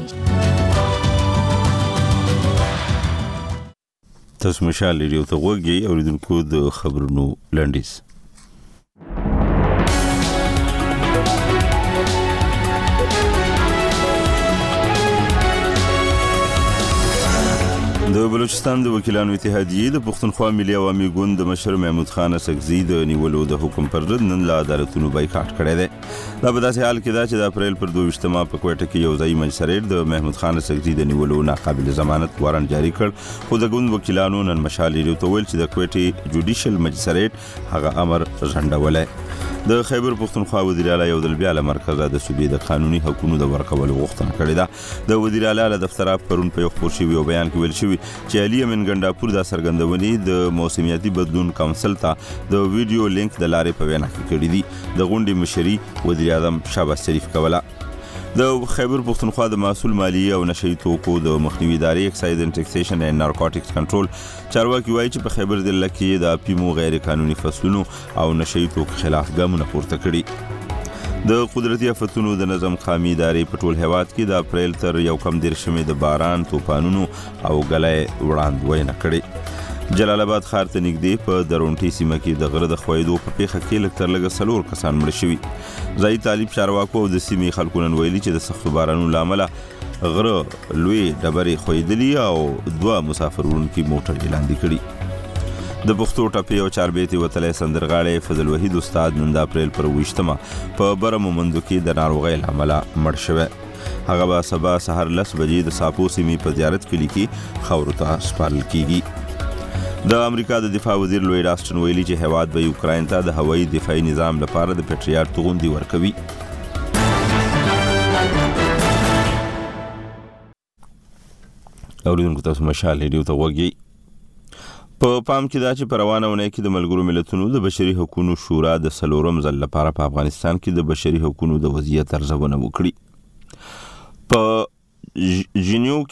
تاسو مشال ریډیو ته وګورئ او لیدونکو د خبرونو لنډیز. د بلوچستان د وکیلانو اتحادیې د پښتونخوا ملي عوامي ګوند د مشر محمود خان اسکزي د نیولو د حکم پر ضد نن له عدالتونو بایکاټ کړی دی. دا په داسې حال کې ده چې د اپریل پر 22 په کوټه کې یو ځای مجلسریت د محمود خان اسکزي د نیولو ناقابل ضمانت وارنټ جاری کړ، خو د ګوند وکیلانو نن مشال ریډیو ته ویل چې د کوټې جوډیشل مجلسریت هغه امر ځنډولی. د خیبر پښتونخوا وزیر اعلی یو ځل بیا له مرکزه د صوبې د قانوني حقوقو د ورکولو غوښتنه کړې ده. د وزیر اعلی له دفتره پرون په یو خبر شوي او بیان کې ویل شوي چې علي امین ګنډاپور د سرګندونې د موسمیاتي بدلون کونسل ته د ویډیو لینک د لارې په وینا کې کړی دي. د غونډې مشري وزیر اعظم شهباز شریف کوله. د خیبر پښتونخوا د مسؤل مالیه او نشئی توکو د مخنیوي ادارې اکسایز اینڈ ټیکسیشن اینڈ نارکوټکس کنټرول چارواکي وایي چې په خیبر ضلع کې د پیمو غیر قانوني فصلونو او نشئی توکو خلاف ګامونه پورته کړي. د قدرتي آفتونو د نظم خامي ادارې په ټول هیواد کې د اپریل تر 1 د باران، طوفانونو او ګلای وړاندوینه کړې. جلال آباد ښار ته نږدې په درونټي سیمه کې د غره د ښویېدو په پیښه کې لږ تر لږه 4 کسان مړه شوي. ځایي طالب چارواکو او د سیمې خلکو نن ویلي چې د سختو بارانونو له امله غره لوی ډبرې ښویېدلي او 2 مسافر وړونکي موټر یې لاندې کړي. د پښتو ټپې او چاربیتې وتلی سندرغاړی فضل وحید استاد نن د اپریل پر 20 په برمو مندو کې د ناروغۍ له امله مړ شوی. هغه به سبا سهار 10 بجې د ساپو سیمې په زیارت کلي کې خاورو ته سپارل کیږي. د امریکا د دفاع وزیر لوید آسټن ویلي چې هیواد به یوکراین ته د هوایي دفاعي نظام لپاره د پیټریاټ توغندي ورکوي. اوریدونکو تاسو مشال ریډیو ته وګورئ. په پام کې دا چې په روانه اونۍ کې د ملګرو ملتونو د بشري حقوقو شورا د 4م ځل لپاره په افغانستان کې د بشري حقوقو د وضعیت ارزونه وکړي. په ژنیوا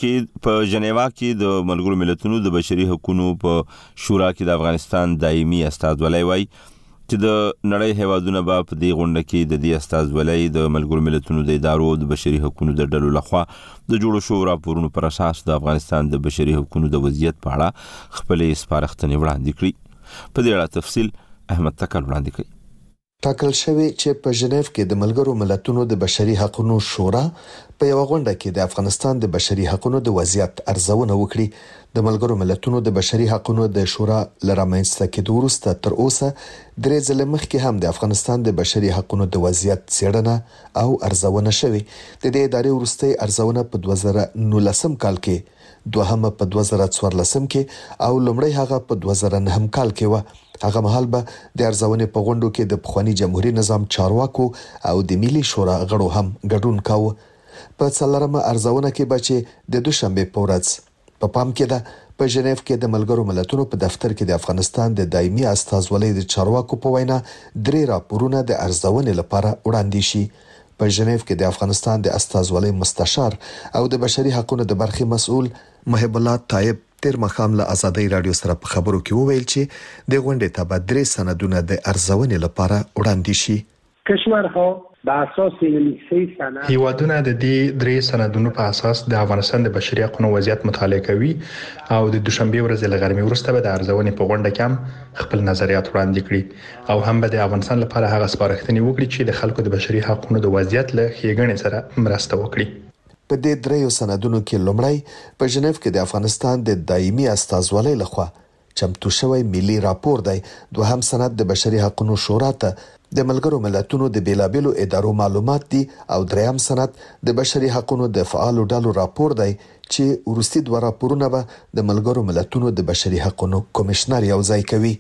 کې د ملګرو ملتونو د بشري حقوقو په شورا کې د افغانستان دایمي استازولۍ وایي چې د نړۍ هیوادونه به په دې غونډه کې د دې استازولۍ د ملګرو ملتونو د ادارو د بشري حقوقو د ډلو لخوا د جوړو شوو راپورونو پر اساس د افغانستان د بشري حقوقو د وضعیت په اړه خپلې سپارښتنې وړاندې کړي. په دې اړه تفصیل احمد تکل وړاندې کوي. ټاکل شوی چې په ژنیو کې د ملګرو ملتونو د بشري حقوقو شورا په یو غونډه کې د افغانستان د بشري حقوقو د وضعیت ارزونه وکړي. د ملګرو ملتونو د بشري حقوقو د شورا لرامنځته کېدو وروسته تر اوسه 3 ځله مخکې هم د افغانستان د بشري حقوقو د وضعیت څېړنه او ارزونه شوې. د دې ادارې وروستۍ ارزونه په 2019 کال کې، دوهمه په 2014 کې او لومړی هغه په 2009 کال کې و. هغه مهال به د ارزونې په غونډو کې د پخوانی جمهوریت نظام چارواکو او د ملي شورا غړو هم ګډون کاوه. په څلورمه ارزونه کې به چې د دوشنبه په ورځ په پام کې ده په ژنیو کې د ملګرو ملتونو په دفتر کې د افغانستان د دایمي استازولۍ د چارواکو په وینا 3 راپورونه د ارزونې لپاره وړاندې شي. په ژنیو کې د افغانستان د استازولۍ مستشار او د بشري حقوقو د برخې مسؤل محب الله طایب تیر مخام له آزادۍ رادیو سره په خبرو کې وویل چې د غونډې ته به 3 سندونه د ارزونې لپاره وړاندې شي. کشورها بر اساس این 3 سند هیوادونه د دې 3 سندونو په اساس د افغانستان د بشري حقوقو وضعیت مطالعه کوي او د دوشنبه ورځ له غرمې وروسته به د ارزونې په غونډه کې هم خپل نظریات وړاندې کړي او هم به د افغانستان لپاره هغه سپارښتنې وکړي چې د خلکو د بشري حقوقو د وضعیت له ښېګڼې سره مرسته وکړي. په دې 3 سندونو کې لومړی په ژنیو کې د افغانستان د دایمي استازولۍ لخوا چمتو شوی ملي راپور دی. دوهم سند د بشري حقوقو شورا ته د ملګرو ملتونو د بیلابېلو ادارو معلومات دي او دریم سند د بشري حقوقو د فعالو ډلو راپور دی چې وروستي 2 راپورونه به د ملګرو ملتونو د بشري حقوقو کمشنر یو ځای کوي.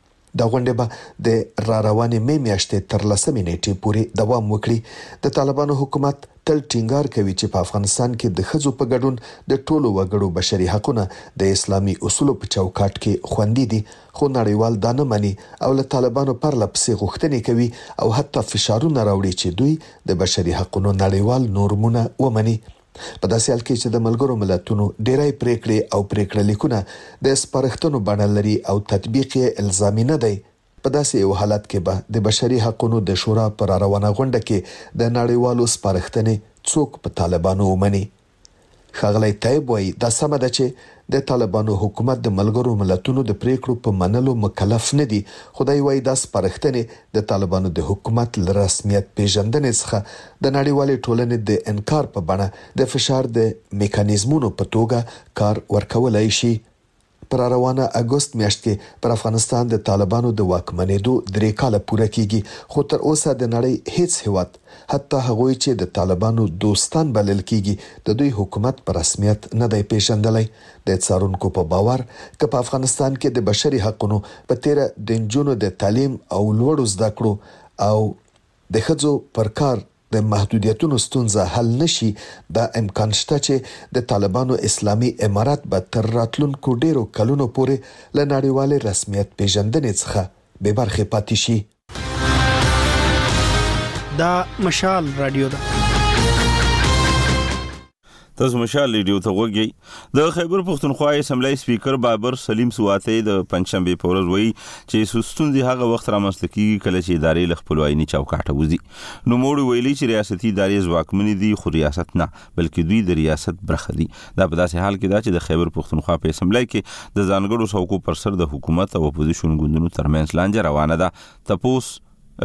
د غونډې به د روانې مې میاشتې تر 10 نیټې پورې دوام وکړي. د طالبانو حکومت تل ټینګار کوي چې په افغانستان کې د ښځو په ګډون د ټولو وګړو بشري حقوقونه د اسلامي اصولو په چوکاټ کې خوندي دي، خو نړیوال دا نه مني او له طالبانو پرله پسې غوښتنې کوي او حتی فشارونه راوړي چې دوی د بشري حقوقو نړیوال نورمونه ومني. په داسې حال کې چې د ملګرو ملتونو ډېری پریکړې او پریکړه لیکونه د سپارښتنو بڼه لري او تطبیق یې الزامي نه دی، په داسې یو حالت کې به د بشري حقوقو د شورا پر روانه غونډه کې د نړیوالو سپارښتنې څوک په طالبانو ومني. ښاغلی طیب وایي دا سمه ده چې د طالبانو حکومت د ملګرو ملتونو د پریکړو په منلو مکلف نه دي. خدای وایي دا سپارښتنې د طالبانو د حکومت له رسمیت پیژندنې څخه د نړیوالې ټولنې د انکار په بڼه د فشار د میکانیزمونو په توګه کار ورکولای شي. پر روانه اگست میاشت کې پر افغانستان د طالبانو د واکمنېدو 3 کاله پوره کیږي، خو تر اوسه د نړۍ هیڅ هیواد حتی هغوی چې د طالبانو دوستان بلل کیږي د دوی حکومت په رسمیت نه دی پیژندلی. د څارونکو په باور چې په افغانستان کې د بشري حقوقو په تیر د نجونو د تعلیم او لوړو زده کړو او د ښځو پر کار د محدودیتونو ستونزه حل نشي، دا امکان شته چې د طالبانو اسلامي امارات به تر راتلونکو ډیرو کلونو پورې له نړیوالې رسمیت پیژندنې څخه بې برخې پاتې شي. دا مشال رادیو ده. تاسو مشال ریډیو ته وګورئ. د خیبر پښتونخوا اسمبلی سپیکر بابر سلیم سواتی د پنځشنبه په ورځ وایي چې ستونزې هغه وخت رامنځته کیږي کله چې ادارې له خپل آئیني چوکاټه وځي. نو موږ ویلي چې ریاستي ادارې ځواکمنې دي خو ریاست نه بلکې دوی د ریاست برخه دي. دا په داسې حال کې ده چې د خیبر پښتونخوا په اسمبلی کې د ځانګړو څوکو پر سر د حکومت او اپوزیشن ګوندونو ترمنځ لانجه روانه ده. تاسو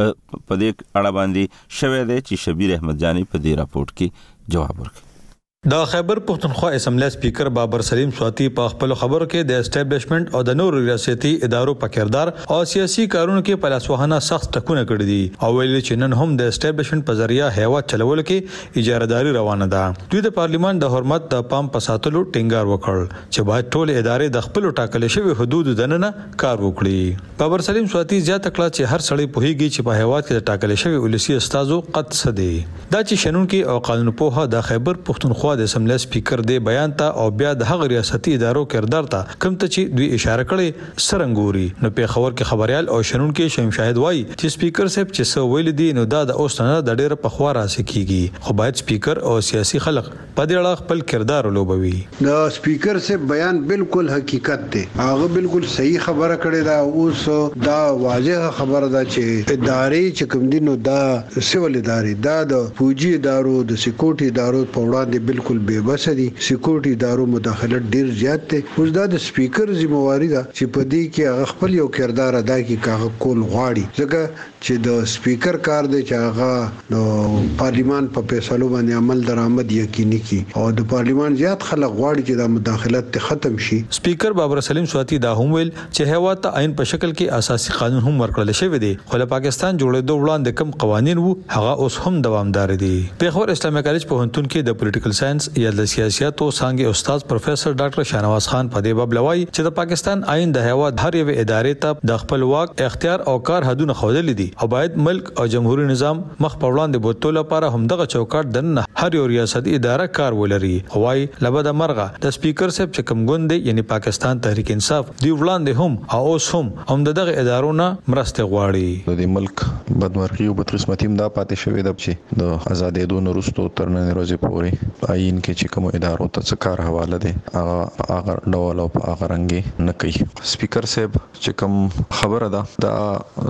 په دې اړه باندې شوه دی چې شبیر احمد جانی په دې راپورټ کې جواب ورکړي. د خیبر پښتونخوا اسمبلی سپیکر بابر سلیم سواتی په خپل خبرو کې د اسټابلیشمنت او د نورو ریاستي ادارو په کردار او سیاسي کارونو کې په لاسوهنه سخت ټکونه کړی دي او ویلي چې نن هم د اسټابلیشمنت په ذریعہ هیواد چلول کې اجارهداري روانه ده. دوی د پارلیمان د حرمت د پام په ساتلو ټینګار وکړ چې باید ټول ادارې د خپل ټاکل شوی حدود دننه کار وکړي. بابر سلیم سواتی زیاته کړه چې هر سړی پوهیږي چې په هیواد کې د ټاکل شوی ولسی استادو قد څه دی. دا چې شنونکو او قانون پوهه د خیبر پښتونخوا د اسمبلی سپیکر دی بیان ته او بیا د هغه ریاستي ادارو کردار ته کوم ته چې دوی اشاره کړي سرنګوري. نو په خبر کې خبريال او شنونکو شیم شاهد وایي چې سپیکر صاحب چې سو ویل دي نو دا د اوس نه د ډېر په خوا راځي کیږي، خو باید سپیکر او سیاسي خلک په دې اړه خپل کردار لوبوي. دا سپیکر صاحب بیان بالکل حقیقت دی، هغه بالکل صحیح خبره کړې ده. اوس دا واضح خبره ده چې ادارې چې کوم دي نو دا سیول ادارې دا د فوجي ادارو د سکیورټي ادارو په وړاندې بالکل بے بس دي. سکیورټي ادارو مداخلت ډیر زیات دی. اوس دا د سپیکر ذمہواری ده چې په دې کې هغه خپل یو کردار ادا کړي کاغه کول غواړي، ځکه چې د سپیکر کار دی چې هغه د پارلیمان په فیصلو باندې عمل درآمد یقیني کړي او د پارلیمان زیات خلک غواړي چې دا مداخلت ختم شي. سپیکر بابر سلیم سواتی دا هم ویل چې هیواد ته عین په شکل کې اساسي قانون هم ورکړل شوی دی، خو له پاکستان جوړېدو وړاندې کوم قوانين وو هغه اوس هم دوامدار دي. په خبر اسلامي کالج پوهنتون کې د پولیټیکل ساينس یا د سیاستو څنګه استاد پروفیسور ډاکټر شاهنواز خان په دې باب لوي چې د پاکستان آئین د هیواد هر یو ادارې ته د خپل واک اختیار او کار حدونه خوذل دي او باید ملک او جمهوریت نظام مخ په وړاندې بوتلو لپاره همدغه چوکاټ دنه هر یو ریاستي اداره کار ولري. هواي لبد مرغه د سپیکر صاحب چې کوم ګوند یعنی پاکستان تحریک انصاف دی وړاندې هم او اوس هم دغه ادارو نه مرسته غواړي. د ملک بدمرغي او بدقسمتي دا پاتې شوې ده چې د آزادې دون وروسته تر نن ورځې پورې آئین کې چې کوم ادارو ته څه کار حواله ده هغه ډول او هغه رنګي نه کوي. سپیکر صاحب چې کوم خبره ده دا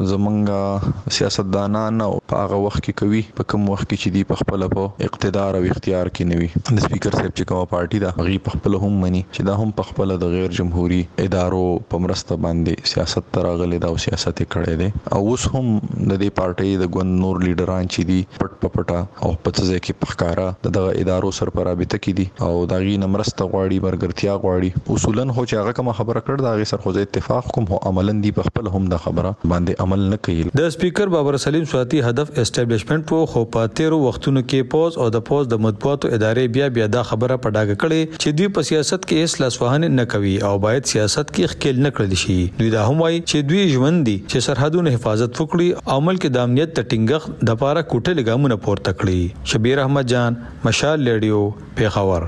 زمونږ سیاستدانان او په هغه وخت کې کوي په کوم وخت کې چې دی په خپل په اقتدار او اختیار کې نوي. د سپیکر صاحب چې کومه پارټي ده غي په خپل هم مني چې دا هم په خپل د غیر جمهوری ادارو په مرسته باندې سیاست تراغلي دا او سیاست کړي دي او اوس هم د دې پارټي د ګوند نور لیډران چې دي پټ پټا او په څه کې پخکارا دغه ادارو سره پر رابطه کې دي او داغي نمرسته غواړي برګرتیا غواړي. اصولا هو چې هغه کومه خبره کړ دا غي سره خو اتفاق کوم هو عملاً دی په خپل هم د خبره باندې عمل نه کوي. د سپیکر بابر سلیم سواتی هدف اسټابلیشمنت وو، خو په تیرو وختونو کې پوز او د پوز د مطبوعاتو ادارې بیا دا خبره په ډاګه کړي چې دوی په سیاست کې هیڅ لاسوهنه نه کوي او باید سیاست کې خپل نه کړل شي. دوی دا هم وایي چې دوی ژوند دي چې سرحدونو حفاظت وکړي او ملک د امنیت ټینګښت د لپاره کوټه لګامونه پورته کړي. شبیر احمد جان، مشال ریډیو، پیښور.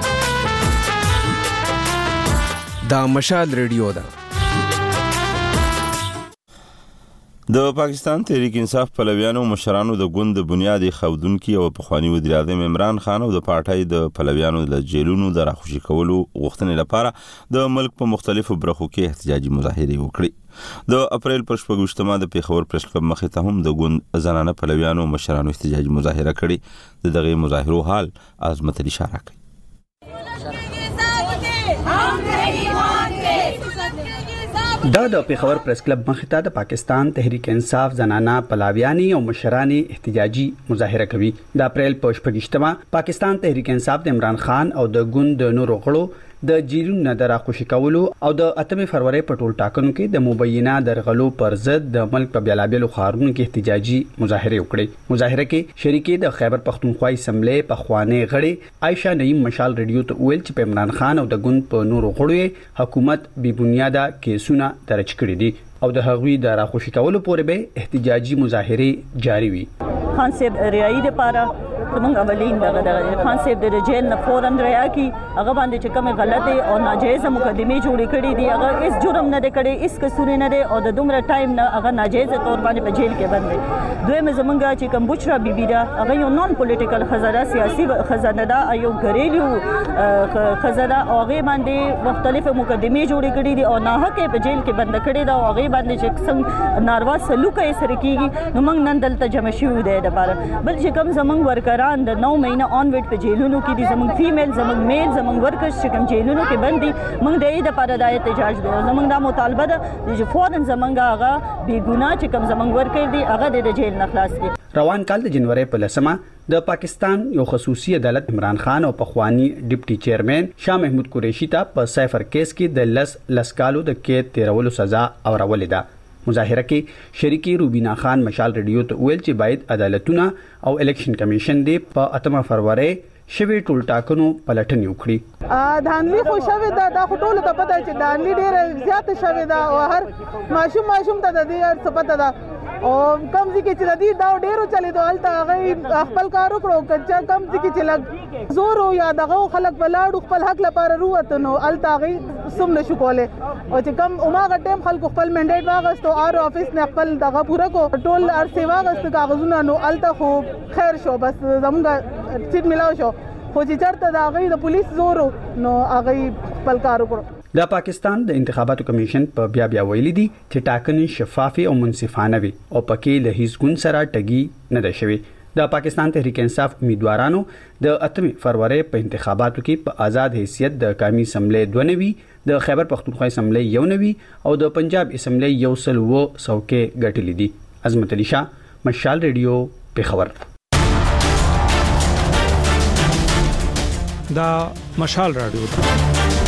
دا مشال ریډیو ده. د پاکستان تحریک انصاف پلویانو مشرانو د ګوند د بنیادي خودونکو او پخوانی وزیر اعظم عمران خان او د پارټای د پلویانو د جیلونو د راخوشي کولو غوښتنې لپاره د ملک په مختلفو برخو کې احتجاجي مظاهره وکړي. د اپریل پر 28مه د پیښور پریس کلب مخې ته هم د ګوند زنانه پلویانو مشرانو احتجاجي مظاهره کړي. د دغه مظاهرو حال عظمت اشاره کوي. دا د پیښور پریس کلب مخې ته د پاکستان تحریک انصاف زنانه پلاویانی او مشرانی احتجاجي مظاهره کوي. د اپریل په 28مه پاکستان تحریک انصاف د عمران خان او د ګوند د نورو غړو د جیلونو نه د راخوشي کولو او د 8 فروری په ټول ټاکنو کې د مبینه درغلو پر ضد د ملک په بیلابیلو ښارونو کې احتجاجي مظاهره وکړي. مظاهره کې شریکي د خیبر پختونخوا اسمبلی په خواني غړي عائشہ نعیم مشال ریډیو ته ویل چې په عمران خان او د ګوند په نورو غړو حکومت بې بنیاده کیسونه درج کړي دي او د هغوی د راخوشي کولو پورې به احتجاجي مظاهره جاری وي. خان صاحب ریائی د پاره موږ اولین دغه خان صاحب د جیل نه فورن ریا کی هغه باندې چې کومه غلطه او ناجایز مقدمه جوړې کړې دي هغه اس جرم نه کړي اس قصور نه دي او د دومره ټایم نه هغه ناجایز تور باندې په جیل کې بند دي. دوی زمونږ چې کوم بچرا بیبي دا هغه یو نون پولیټیکل خزانه سیاسي خزانه دا یو غریلو خزانه او هغه باندې مختلفه مقدمه جوړې کړې دي او نه حق په جیل کې بند کړي دا او هغه باندې چې څنګه ناروا سلوک یې سره کیږي نو موږ نن دلته جمع شو دی د بل چې کوم زمونږ ورکران د 9 مهینه آن ویټ په جیلونو کې دي زمونږ فیمیل زمونږ میل زمونږ ورکرز چې کوم جیلونو کې بندي موږ د دې لپاره د احتجاج دی زمونږ دا مطالبه ده چې فورن زمونږ هغه بې ګناه چې کوم زمونږ ورکر دي هغه د جیل نه خلاص کړي. روان کال د جنوري په 10مه د پاکستان یو خصوصي عدالت عمران خان او پخوانی ډیپټي چیرمن شاه محمود قریشي ته په سایفر کیس کې د لسکالو د قید تیرولو سزا اورولې ده. مظاهره کې شریکی روبینا خان مشال ریډیو ته ویل چې باید عدالتونه او الیکشن کمیشن دی په 8 فروری شوی ټول ټاکنو پلټنې وکړي. دانلی خو شوی دا خو ټول ته پته چې دانلی ډیره زیاته شوی دا او هر ماشوم ته د دې څه پته ده او کم ځکه چې د دې دا ډیرو چلی دوه الته هغه خپل کار وکړو کچا کم ځکه چې لګ زور او یا دغه خلک بلاړو خپل حق لپاره وروته نو الته هغه سم نشو کوله او چې کم اوماغه ټیم خلکو خپل منډیټ واغستو آر افیس نه خپل دغه پوره کو ټول ارسي واغست کاغذونه نو الته خو خیر شو بس زمونږ سیټ ملاو شو خو چې چرته د هغه د پولیس زور نو هغه خپل کار وکړو. د پاکستان د انتخاباتو کمیشن په بیا ویلي دي چې ټاکنې شفافه او منصفانه وي او پکې له هیڅ ګوند سره ټګي نه ده شوی. د پاکستان تحریک انصاف امیدوارانو د 8 فروری په انتخاباتو کې په آزاد حیثیت د قومي اسمبلی 92 د خیبر پختونخوا اسمبلی 91 او د پنجاب اسمبلی 100 څوکۍ ګټلې دي. عظمت علي شاه مشال ریډیو پیښور. دا مشال رادیو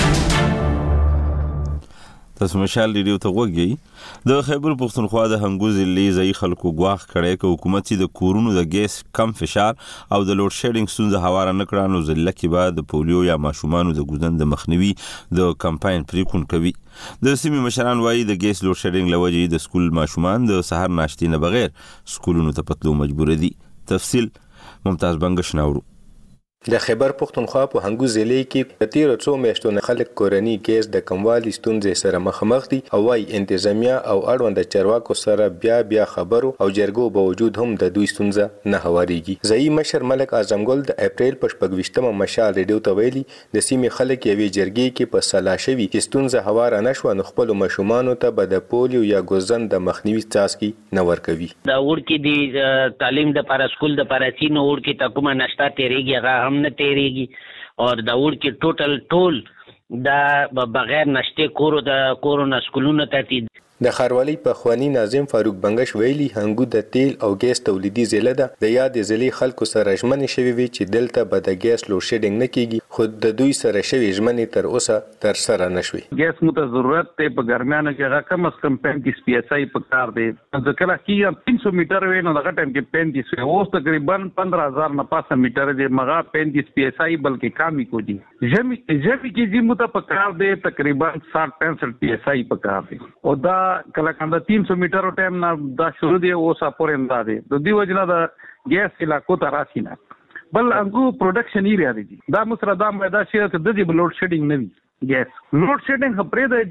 تاسو مشال ریډیو ته وګورئ. د خیبر پختونخوا د هنګو ضلعي ځای خلکو غواخ کړي چې حکومت د کورونو د ګیس کم فشار او د لوډ شیډینګ ستونزه هواره نه کړي نو ضلع کې بعد د پولیو یا ماشومانو د ګوزن د مخنیوي د کمپاین پریکون کوي. د سیمې مشران وایي د ګیس لوډ شیډینګ لوجې د سکول ماشومان د سحر ناشتې نه بغیر سکولونو ته پتلو مجبور دي. تفصیل ممتاز بنگش ناورو. د خیبر پختونخوا په هنګو ضلع کې په تیرو څو میاشتو نه خلک کورني ګیس د کموالي ستونزې سره مخامخ دي او وايي انتظامیه او اړوند چارواکو سره بیا خبرو او جرګو باوجود هم د دوی ستونزه نه هواريږي. ځایي مشر ملک اعظمګل د اپریل په 28مه مشال ریډیو ته ویلي د سیمې خلک یوې جرګې کې په سلا شوي چې ستونزه هواره نشو نو خپل ماشومانو ته به د پولیو یا ګوزن د مخنیوي څاڅکي نه ورکوي. دا ورکی دی تعلیم د پر سکول د پر سینو ورکی ته کومه نشتا تیریږي هغه هم نه تیریږي اور دا ورکی ټول دا بغیر نشته کورونا سکولونو ته د خاروالۍ پخوانی ناظم فاروق بنگش ویلي هنګو د تیل او ګیس تولیدي ضلع ده د یاد ضلع خلکو سره ژمنې شوي وي چې دلته به د ګیس لوډ شیډینګ نه کیږي خو د دوی سره شوي ژمنې تر اوسه تر سره نشوي. ګیس مو ته ضرورت ته په ګرمیانو کې هغه کم از کم 35 پی اس آی په کار دی ځکه چې 300 میټر وینو دغه ټایم کې 35 اوس تقریبا 15000 نه پاسه میټر دی مغه 35 پی اس آی بلکې کمی کو دي جمی کې جی مو ته په کار دی تقریبا 60-65 پی اس آی په کار دی او دا کله کنده 300 میټر ټایم نه دا شروع دی او سپورین دا دی د دې وجنه د ګیس علاقو ته راشي نه بل انګو پروډکشن ایریا دی دا مسره دا مېدا شي چې د دې لوډ شیډینګ نه وي ګیس لوډ شیډینګ خبرې ده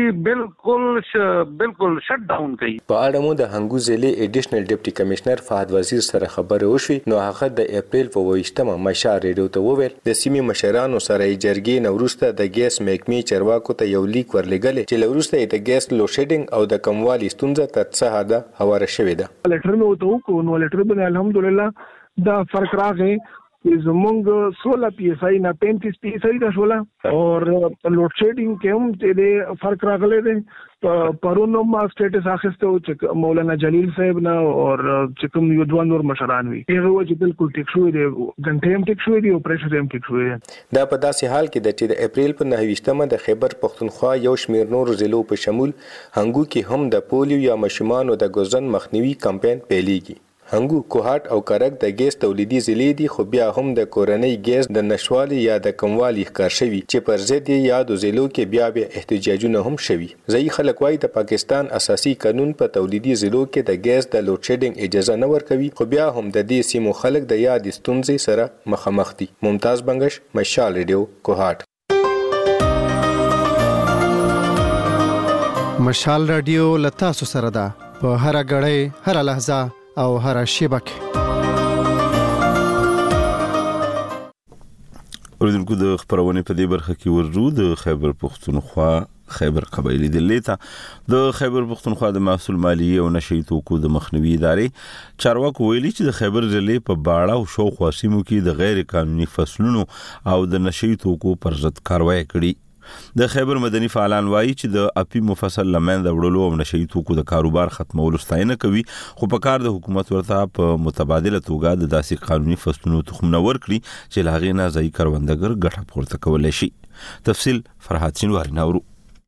جی بالکل شټ ډاون کوي. په اړه مو د هنګو ضلع ایډیشنل ډیپټي کمشنر فهد وزیر سره خبرې وشوې نو هغه د اپریل په 28مه مشال ریډیو ته وویل د سیمې مشرانو سره جرګې نو وروسته د ګیس محکمې چارواکو ته یو لیک ورلګل چې وروسته د ګیس لوډ شیډینګ او د کموالي ستونزه تر څه حده هواره شوې ده. لیټر مې وته کو نو لیټر باندې الحمدلله دا فرق راغی زمونږ 16% نه 35% دا شولا اور لوډ شیډینګ کې هم دې فرق راغلی دی. پرونو ما سټیټس اخیسته او چې مولانا جلیل صاحب نه اور چې کوم یو دوه نور مشران وي هغه چې بالکل ټیک شوی دی، غنټه هم ټیک شوی دی او پریشر هم ټیک شوی دی. دا په داسې حال کې چې د اپریل په 29مه د خیبر پختونخوا یو شمېر نور ضلعو په شمول هنګو کې هم د پولیو یا ماشومانو د ګوزن مخنیوي کمپاین پیلېږي. هنګو، کوهاټ او کرک د ګیس تولیدي ضلعې دي، خو بیا هم د کورنۍ ګیس د نشوالي یا د کموالي ښکار شوي چې پر ضد یې یادو ضلعو کې بیا احتجاجونه هم شوي. ځایي خلک وایي د پاکستان اساسي قانون په تولیدي ضلعو کې د ګیس د لوډ شیډینګ اجازه نه ورکوي، خو بیا هم د دې سیمو خلک د یادې ستونزې سره مخامخ دي. ممتاز بنگش، مشال ریډیو، کوهاټ. مشال رادیو لتاسو سره ده په هر غړې، هر لحظه او هر شیبه کې. اوریدونکو د خبرونه په دې برخه کې ورجو د خیبر پختونخوا خیبر قبایلی دلې ته د خیبر پختونخوا د محصول مالیه او نشي توکو د مخنیوي ادارې چارواکو ویلي چې د خیبر ضلع په باړه او شاوخوا سیمو کې د غیر قانوني فصلونو او د نشي توکو پر ضد کاروایی کړې. د خیبر مدني فعالان وایي چې د اپي مفصل لمنځه وړلو او نشي توکو د کاروبار ختمولو ستاینه کوي، خو په کار د حکومت ورته په متبادله توګه د داسې قانوني فصلونو تخمونه ورکړي چې له هغې نه ځایي کروندګر ګټه پورته کولی شي. تفصیل فرهاد سینواري ناورو.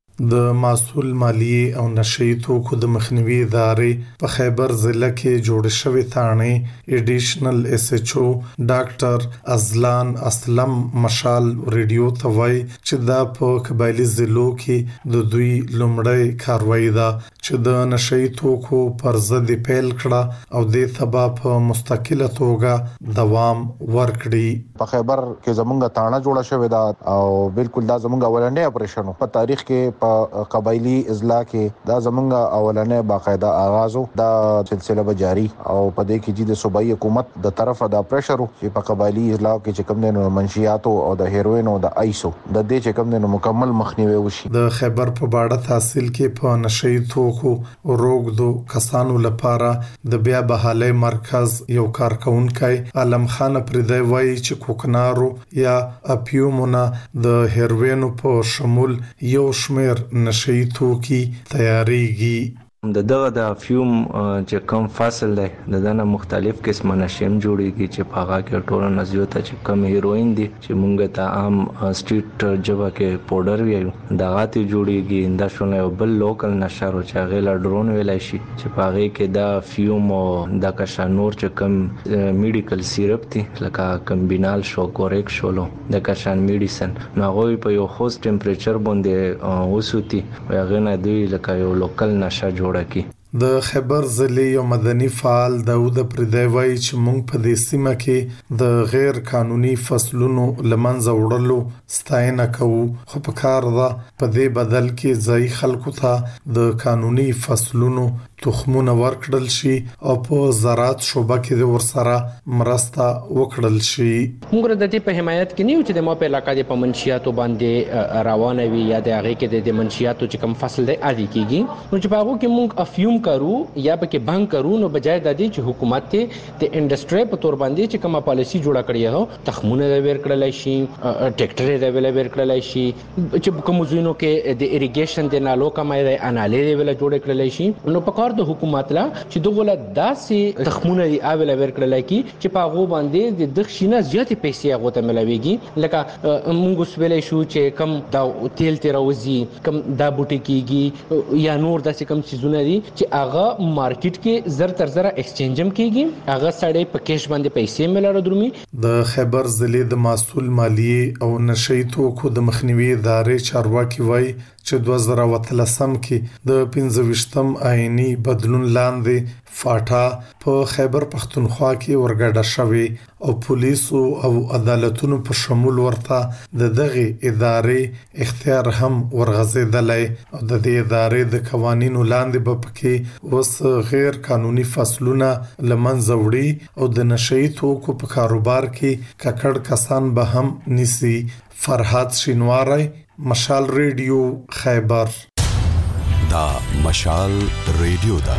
د محصول مالیه او نشي توکو د مخنیوي ادارې په خیبر ضلع کې جوړ شوی ثاني ایډیشنل اس ایچ او ډاکټر ازلان اسلم مشال ریډیو ته وایي چې دا په قبایلی ضلعو کې د دوی لومړی کاروایی ده چې د نشي توکو پر ضد پیل کړه او د تبا په مستقله توګه دوام ورکړي. په خیبر کې زمونږه تانه جوړه شوې ده او بالکل دا زمونږه ولنډه اپریشن په تاریخ کې په قبایلی اضلاع کې دا زمونږه اولنې باقاعده آغازو دا سلسله به جاری او په دې کې د صوبایي حکومت د طرفه دا پریشر چې په قبایلی اضلاع کې چې کوم د منشیاتو او د هیروین او د آیسو د دې چې کوم د مکمل مخنیوي وشي. د خیبر په باړه تحصیل کې په نشي توکو روغدو کسانو لپاره د بیا بحالي مرکز یو کارکونکي علم خان پردای وایي چې کوکنارو یا اپیومونه د هیروین په شمول یو شمیر نشي توکي تیاریږي. دغه د افیوم چې کوم فصل دی دغه مختلف قسمه نشیم جوړیږي چې په هغه کې ټول نزیوته چې کوم هیروین دي چې مونږ ته عام سټریټ جبا کې پاوډر ویو دغه ته جوړیږي دا شونه یو بل لوکل نشارو چې غیلا ډرون ویلای شي چې په هغه کې د افیوم او د کشانور چې کوم میډیکل سیرپ دي لکه کمبینال شو کورک شولو د کشان میډیسن نو هغه په یو خوست ټمپریچر باندې وسوتی هغه نه دوی لکه یو لوکل نشه جوړ کی. د خیبر ضلع یو مدني فعال داود پردای وایي چې موږ په دې سیمه کې د غیر قانوني فصلونو لمنځه وړلو ستاینه کوو، خو په کار ده په دې بدل کې ځایي خلکو ته د قانوني فصلونو تخمونه ورکړل شي او په زراعت شوبه کې د ورسره مرسته وکړل شي. موږ د دې په حمایت کې نه یو چې د ما په علاقې د پمنشياتو باندې روانه وي یا د هغه کې د منشياتو چې کوم فصل دی عادي کیږي نو چې په هغه کې موږ افیوم کرو یا به کې بانک کرو نو بجای د دې چې حکومت ته د انډستری په تور باندې چې کومه پالیسی جوړه کړی هو تخمونه د ور کړل شي ټریکټر د ور کړل شي چې کوم زینو کې د اریګیشن د نالو کمای د انالې د ور جوړ کړل شي نو په کار د حکومت لا چې دغه داسې تخمونه دی اوبل ور کړل کی چې په هغه باندې د دښینه زیاتې پیسې هغه ته ملويږي لکه موږ سویلې شو چې کم دا تیل تیروزی کم دا بوټي کیږي یا نور داسې کم چیزونه دي چې هغه مارکیټ کې زر تر زر ایکسچینجم کیږي هغه سړی په کیش باندې پیسې ملاره درومي. د خیبر ضلع د محصول مالیه او نشي توکو د مخنیوي ادارې چارواکي وایي چې 2013 کې د 15م آئینی بدلون لاندې فاټا په خیبر پختونخوا کې ورګډه شوې او پولیسو او عدالتونو په شمول ورته د دغه ادارې اختیار هم ورغځیدلای او د دې ادارې د قوانینو لاندې به پکې وس غیر قانوني فصلونه لمنځه وړي او د نشي توکو په کاروبار کې ککړ کسان به هم نيسي. فرهاد شینواری، مشال ریډیو، خیبر. دا مشال ریډیو دا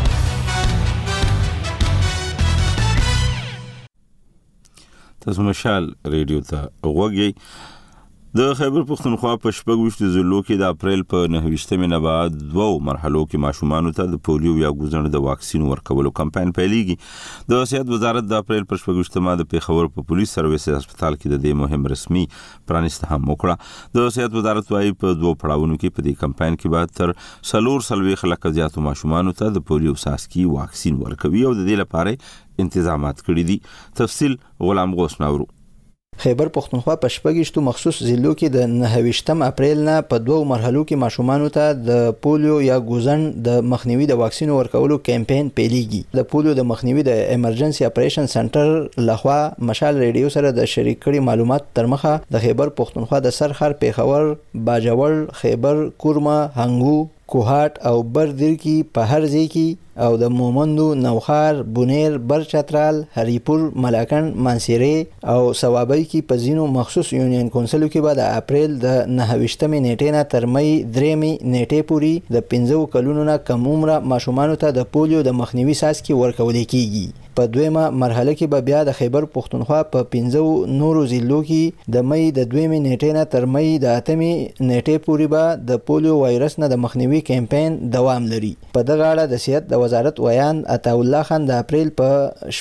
تاسو مشال ریډیو ته غوږی. د خیبر پختونخوا په 26 ضلعو کې د اپریل په 9 نه بعد 2 مرحلو کې ماشومان ته د پولیو یا ګوزن د واکسین ورکولو کمپاین پیلېږي. د صحت وزارت د اپریل پر 26 د پیښور په پولیس سرویس هسپتال کې د دې مهم رسمي پرانست هم وکړه. د صحت وزارت وايي په 2 پړاوونو کې په دې کمپاین کې بعد تر 4 خلک زیاتو ماشومان ته د پولیو ساسکی واکسین ورکوي او د دې لپاره انتظامات کړي دي. تفصیل غلام غوث ناورو. خیبر پختونخوا په 26 مخصوص ضلعو کې د 29 اپریل نه په 2 مرحلو کې ماشومان ته د پولیو یا ګوزن د مخنیوي د واکسین ورکولو کمپاین پیلېږي. د پولیو د مخنیوي د ایمرجنسي اپریشن سنټر لخوا مشال ریډیو سره د شریک کړي معلومات تر مخه د خیبر پختونخوا د سرخر، پیښور، باجوړ، خیبر، کورما، هنګو، کوهات او بردر کې په هر ځای کې او د مومندو، نوخار، بونیر، برچترال، هریپور، ملاکن، منصیری او ثوابی کې په ځینو مخصوص یونین کونسلو کې به د اپریل د 29 نیټې نه تر مې 3 نیټې پورې د 15 کلونو نه کم عمره ماشومان ته د پولیو د مخنیوي ساسکی ورکول کیږي. په دویمه مرحله کې به بیا د خیبر پختونخوا په 15 نورو ضلعو کې د مې د 2 نیټې نه تر مې د 8 نیټې پورې به د پولیو وایرس نه د مخنیوي کمپاین دوام لري. په دغه اړه د صحت د وزارت ویان عطا الله خان د اپریل په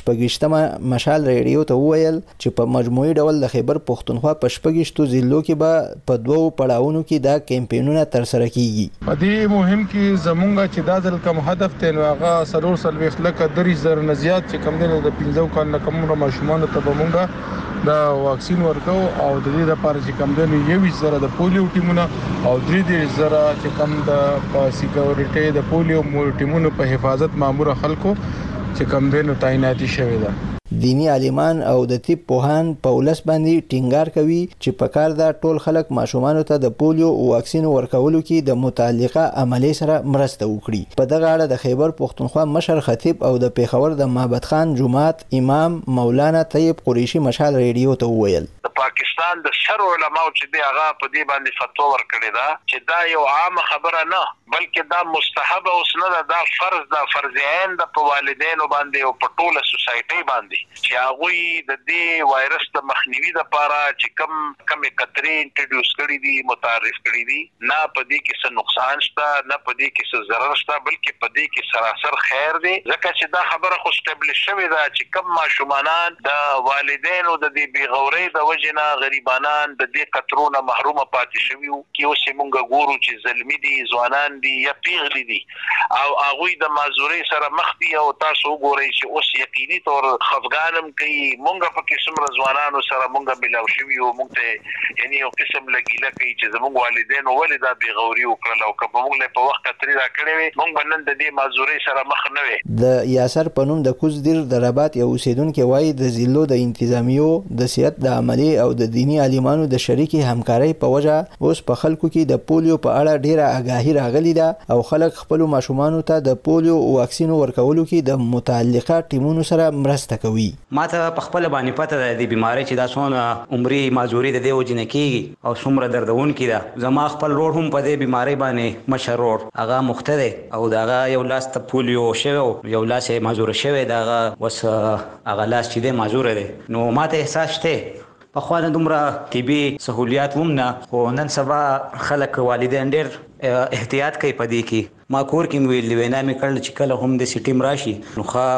26 مشال ریډیو ته وویل چې په مجموعي ډول د خیبر پختونخوا په 26 ضلعو کې به په 2 پړاوونو کې دا کمپاینونه تر سره کیږي. په دې مهم کې زمونږ چې دا ځل کوم هدف ته نو هغه 3 لکه 3,000 نه زیات کم دي د 15 کال نه کم عمر ماشومان ته به مونږه دا واکسین ورکو او د دې لپاره چې کم دي 21,000 د پولیو ټیمونه او 3,000 چې کم د سکیورټي د پولیو ټیمونو په حفاظت مامور خلکو چې کم دي نو تعیناتي شوی ده. دینی عالمان او د طب پوهان په ولس باندې ټینګار کوي چې په کار دا ټول خلک ماشومان ته د پولیو واکسین ورکولو کې د متعلقه عملی سره مرسته وکړي. په دغه اړه د خیبر پختونخوا مشر خطیب او د پیښور د معبد خان جماعت امام مولانا طیب قریشي مشال ریډیو ته وویل د پاکستان د شر علماء چې دی هغه په دې باندې فتوا ورکړې ده چې دا یو عام خبره نه بلکې دا مستحب او سنت دا فرض دا فرض عین د والدینو باندې او په ټوله سوسایټي باندې چې هغه د دې وایرس د مخنیوي لپاره چې کم قطرې انټروډوس کړې دي متعارف کړې دي نه په دې کې څه نقصان شته نه په دې کې څه ضرر شته بلکې په دې کې سراسر خیر دی ځکه چې دا خبره خو اسټابلیش شوې ده چې کم ماشومان د والدینو د دې بیغورۍ د وجنه غریبانان د دې قطرونه محرومه پاتې شوي کې اوس موږ ګورو چې زلمی دي ځوانان دي یا پیغلي دي او هغه د معذوري سره مخ دي او تاسو وګورئ چې اوس یقیني تور خفګانم کوي مونږ په قسم رضوانانو سره مونږ ملاو شوی او مونږ ته یعنی یو قسم لګیله کوي چې زموږ والدین ولې دا بیغوري وکړل او کله مونږ له په وخت تری را کړی وي مونږ بنن د دې معذوري سره مخ نه وي. د یاسر پنوم د کوزدیر د رباط یو اوسیدونکو وایي د ضلعو د انتظامیو د سیاست د عملی او د دینی عالمانو د شریکي همکارۍ په وجه اوس په خلکو کې د پولیو په اړه ډیره آگاهی راغلی ده او خلک خپل ماشومان ته د پولیو واکسین ورکولو کې د متعلقه ټیمونو سره مرسته کوي. ماته په خپل باندې پته ده د بیماری چې دا څونه عمري معذوري د دې وجنه کیږي او څومره دردون کیده زما خپل روړ هم په دې بیماری باندې مشرور هغه مختده او داغه یو لاس ته پولیو شوی یو لاس معذور شوی داغه وس هغه لاس چې د معذور دی نو ماته احساس شته په خوانه دومره طبي سہولیات ومنه خو نن سبا خلک والدین ډېر احتیاط کوي په دې کې ما کور کې ویل وینا مې کړل چې کله هم د سیټیم راشي نو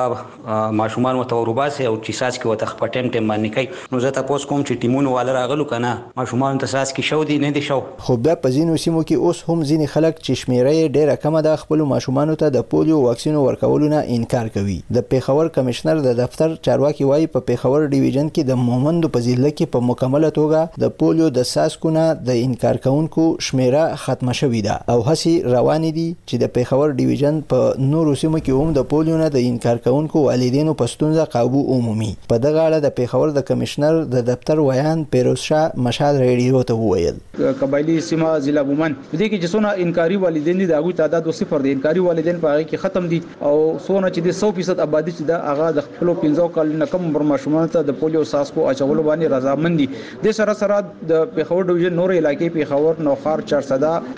خا ماشومان وته ورباسي او چې ساس کې وته خپټم ټیم باندې کوي نو زه تاسو کوم چې ټیمونو والا راغلو کنه ماشومان ته ساس کې شو دي نه دي شو. خو بیا په ځینو سیمو کې اوس هم ځینې خلک چې شمیره ډیره کم ده خپل ماشومان ته د پولیو واکسین ورکولو نه انکار کوي. د پیښور کمشنر د دفتر چارواکي وایي په پیښور ډیویژن کې د مومندو په ضلع کې په مکمله توګه د پولیو د ساسکونه د انکار کوونکو شمیره ختمه شوې ده او هڅې روانې دي چې د پیښور ډیویژن په نورو سیمو کې هم د پولیو نه د انکار کوونکو والدینو په ستونزه قابو عمومي. په دغه اړه د پیښور د کمشنر د دفتر ویان پیروز شاه مشال ریډیو ته وویل قبایلی سیمه ضلع بومن په دې کې چې څونه انکاري والدین دي د هغوی تعداد 0 دی انکاري والدین په هغه کې ختم دي او څونه چې د 100% آبادی چې د هغه د خپل 15 کال نه کم عمر ماشومان ته د پولیو ساسکو اچولو باندې رضامند دي. د سره سره د پیښور ډیویژن نور علاقې پیښور نوخار چارسده قبایلی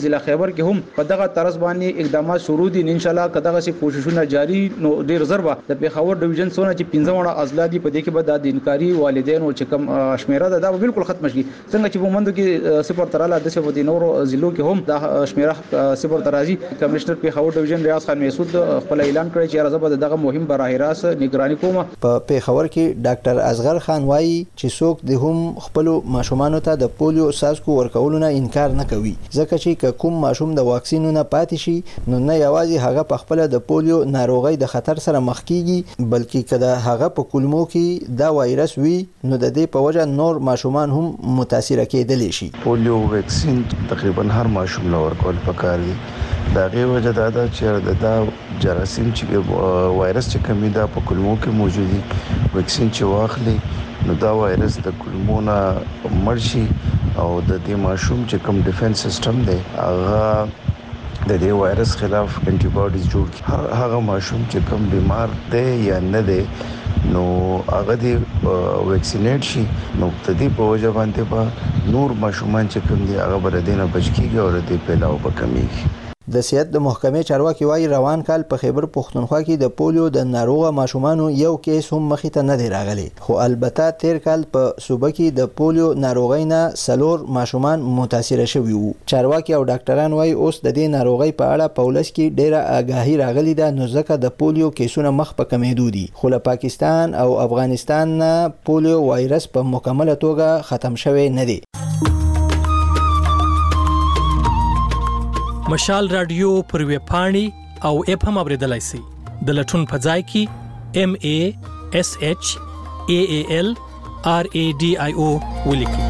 ضلع خیبر کې هم په دغه طرز باندې اقدامات شروع دي. ان شاء الله کداغه سي کوششونه جاری نو ډیر زربه د پیښور ډیویژن سونه چې 15 اضلاع دي په دې کې به د انکاري والدین او چې کم شمیره ده دا بالکل ختم شي. څنګه چې په مندو کې صفر تراله د څه په نورو ضلعو کې هم د شمیره صفر ترازی. کمشنر پیښور ډیویژن ریاض خان مسعود خپل اعلان کړی چې راځه دغه مهم براه راست نگرانی کوم. په پیښور کې ډاکټر اصغر خان وایي چې څوک د هم خپل ماشومانو ته د پولیو ساسکو ورکولو نه انکار نه کوي ځکه چې کوم ماشوم د واکسینونو نه پاتې شي نو نه یوازې هغه په خپل د پولیو ناروغي د خطر سره مخ کیږي بلکې کله هغه په کولمو کې دا وایرس وي نو د دې په وجه نور ماشومان هم متاثر کېدلی شي. پولیو ویکسین تقریبا هر ماشوم له ورکول پکار دي. دا غي وجه دا چې دا جراثیم چې وایرس چې کمی دا په کولمو کې موجود دي ویکسین چې واخلي نو دا وایرس د کولمو نه مرشي او د دې ماشوم چې کوم ډیفنس سیستم دی هغه د دې وایرس خلاف انټي باډیز جوړ کړي. هغه ماشوم چې کوم بیمار دی یا نه دی نو هغه دی ویکسینیټ شي نو د دې په وجه باندې به نور ماشومان چې کوم دي هغه بر دینه بچ کیږي او د دې پیلاو به کمیږي. د صحت د محکمې چارواکي وایي روان کال په خیبر پښتونخوا کې د پولیو د ناروغه ماشومانو یو کیس هم مخې ته نه دی راغلی خو البته تیر کال په صوبه کې د پولیو ناروغۍ نه 4 ماشومان متاثر شوي وو. چارواکي او ډاکټران وایي اوس د دې ناروغۍ په اړه په ولس کې ډیره آگاهي راغلي ده نو ځکه د پولیو کیسونه مخ په کمیدو دي خو له پاکستان او افغانستان نه پولیو وایرس په مکمله توګه ختم شوی نه دی. مشال رادیو پر ویب پاڼې او اپ هم اوریدلای شئ. د لټون په ځای کې MASHALRADIO ولیکئ.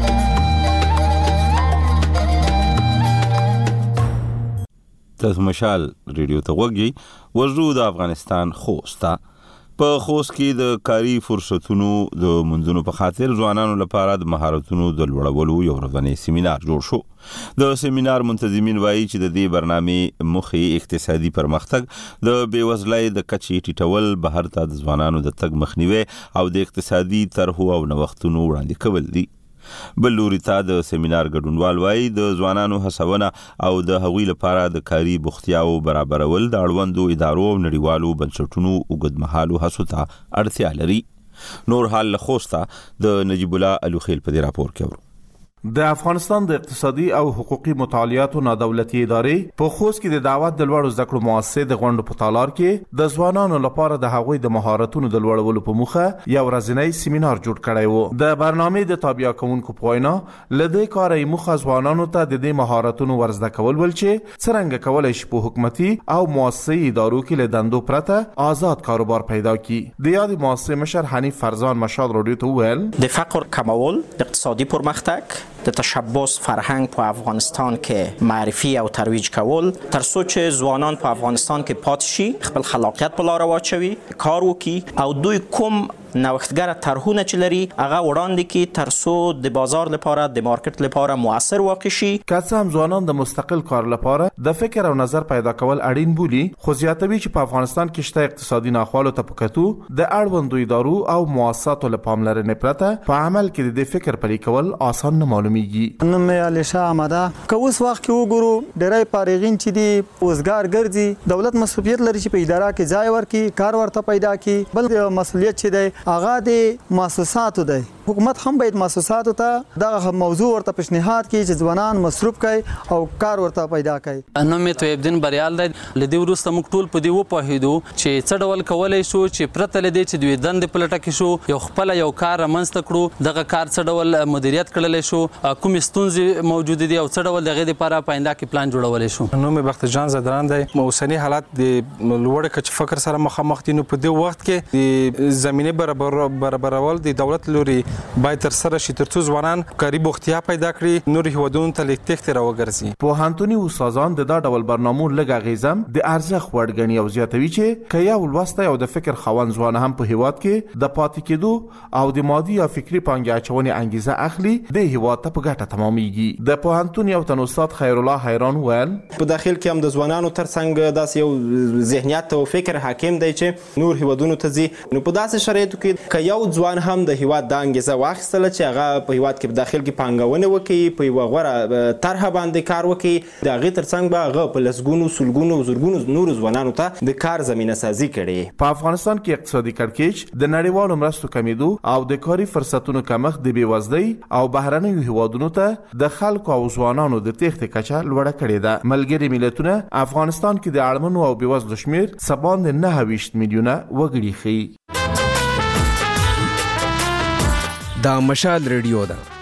تاسو مشال ریډیو ته وګورئ. ورجو د افغانستان خوست په خوست کې د کاري فرصتونو د منځونو په خاطر ځوانانو لپاره د مهارتونو د لوړولو یو ورځنی سیمینار جوړ شو. د سیمینار منتظمین وایي چې د دې برنامې مخې اقتصادي پرمختګ د بیوزلۍ د کچې ټیټول بهر ته د ځوانانو د تګ مخنیوي او د اقتصادي طرحو او نوښتونو وړاندې کول دي. بل لوري ته د سیمینار ګډونوال وایي د ځوانانو هڅونه او د هغوی لپاره د کاري بوختیاو برابرول د اړوندو ادارو او نړیوالو بنسټونو اوږدمهالو هڅو ته اړتیا لري. نور حال له خوسته د نجیب الله الوخیل په دې راپور کې ورو. د افغانستان د اقتصادي او حقوقي مطالعاتو نادولتي ادارې په خوست کې د دعوت د لوړو زده کړو مؤسسې د غونډو په تالار کې د ځوانانو لپاره د هغوی د مهارتونو د لوړولو په موخه یو ورځنی سیمینار جوړ کړی وو. د برنامې د تابع کوونکو په وینا لدې کاري موخه ځوانانو ته د دې مهارتونو ورزده کول ول چې څنګه کولای شي په حکومتي او مؤسسي ادارو کې له دندو پرته آزاد کاروبار پیدا کړي. د یاد مؤسسې مشر حنیف فرزان مشال رادیو ته ویل د فقر کمول، اقتصادي پرمختګ، د تشبث فرهنګ په افغانستان کې معرفي او ترویج کول تر څو چې ځوانان په افغانستان کې پاتې شي، خپل خلاقیت په لار واچوي، کار وکړي او دوی کوم نوښتګر طرحونه چې لري هغه وړاندې کې تر څو د بازار لپاره د مارکیټ لپاره موثر واقع شي. که څه هم ځوانان د مستقل کار لپاره د فکر او نظر پیدا کول اړین بولي خو زیاتوي چې په افغانستان کې شته اقتصادي ناخوالو ته پکتو د اړوندو ادارو او مؤسساتو له پاملرنې پرته په عمل کې د فکر پلي کول آسان نه معلومیږي. نن مې علي شاه آمده که اوس وخت کې وګورو ډېری فارغین چې دي اوسګار ګرځي، دولت مسؤلیت لري چې په اداره کې ځای ورکړي، کار ورته پیدا کړي. بل مسؤلیت چې دی هغه د مؤسساتو دی. حکومت هم باید مؤسساتو ته دغه موضوع ورته پیشنهاد کړي چې ځوانان مصروف کړي او کار ورته پیدا کړي. نو مې طیب الدین بریال دی. لدې وروسته موږ ټول په دې وپوهېدو چې څه ډول کولی شو چې پرته له دې چې دوی دندې په لټه کې شو یو خپله یو کار رامنځته کړو. دغه کار څه ډول مدیریت کړلی شو، کومې ستونزې موجودې دي او څه ډول د هغې دپاره په آینده کې پلان جوړولی شو. نوم مې بختجان زدران دی. اوسني حالات د لوړ کچې فقر سره مخامخ دي. نو په دې وخت کې د زمینې برابرول د دولت لوري باید تر سره شي تر څو ځوانان کاري بوختیا پیدا کړي، نور هیوادونو ته لیک تختې راوګرځي. پوهنتوني استادان د دا ډول برنامو لږ اغیزم د ارزښت وړ ګڼي او زیاتوي چې که یو لوستی او د فکر خاوند ځوان هم په هیواد کې د پاتې کېدو او د مادي یا فکري پانګې اچونې انګیزه اخلي د هیواد ته په ګټه تمامیږي. د پوهنتون یو تن استاد خیرالله حیران ویل په داخل کې هم د ځوانانو ترڅنګ داسې یو ذهنیت او فکر حاکم دی چې نور هیوادونو ته ځي. نو په داسې شرایطو کې که یو ځوان هم د هیواد د انګیزه واخیستله چې هغه په هیواد کې په داخل کې پانګونه وکړي، په یوه غوره طرحه باندې کار وکړي، د هغې ترڅنګ به هغه په لسګونو سلګونو زرګونو نورو ځوانانو ته د کار زمینه سازي کړي. په افغانستان کې اقتصادي کړکېچ، د نړیوالو مرستو کمیدو او د کاري فرصتونو کمښت د بېوزلۍ او بهرنیو هیوادونو ته د خلکو او ځوانانو د تېښتې کچه لوړه کړې ده. ملګري ملتونه افغانستان کې د اړمنو او بېوزلو شمېر څه باندې 29 میلیونه وګړي ښیي. دا مشال ریډیو ده.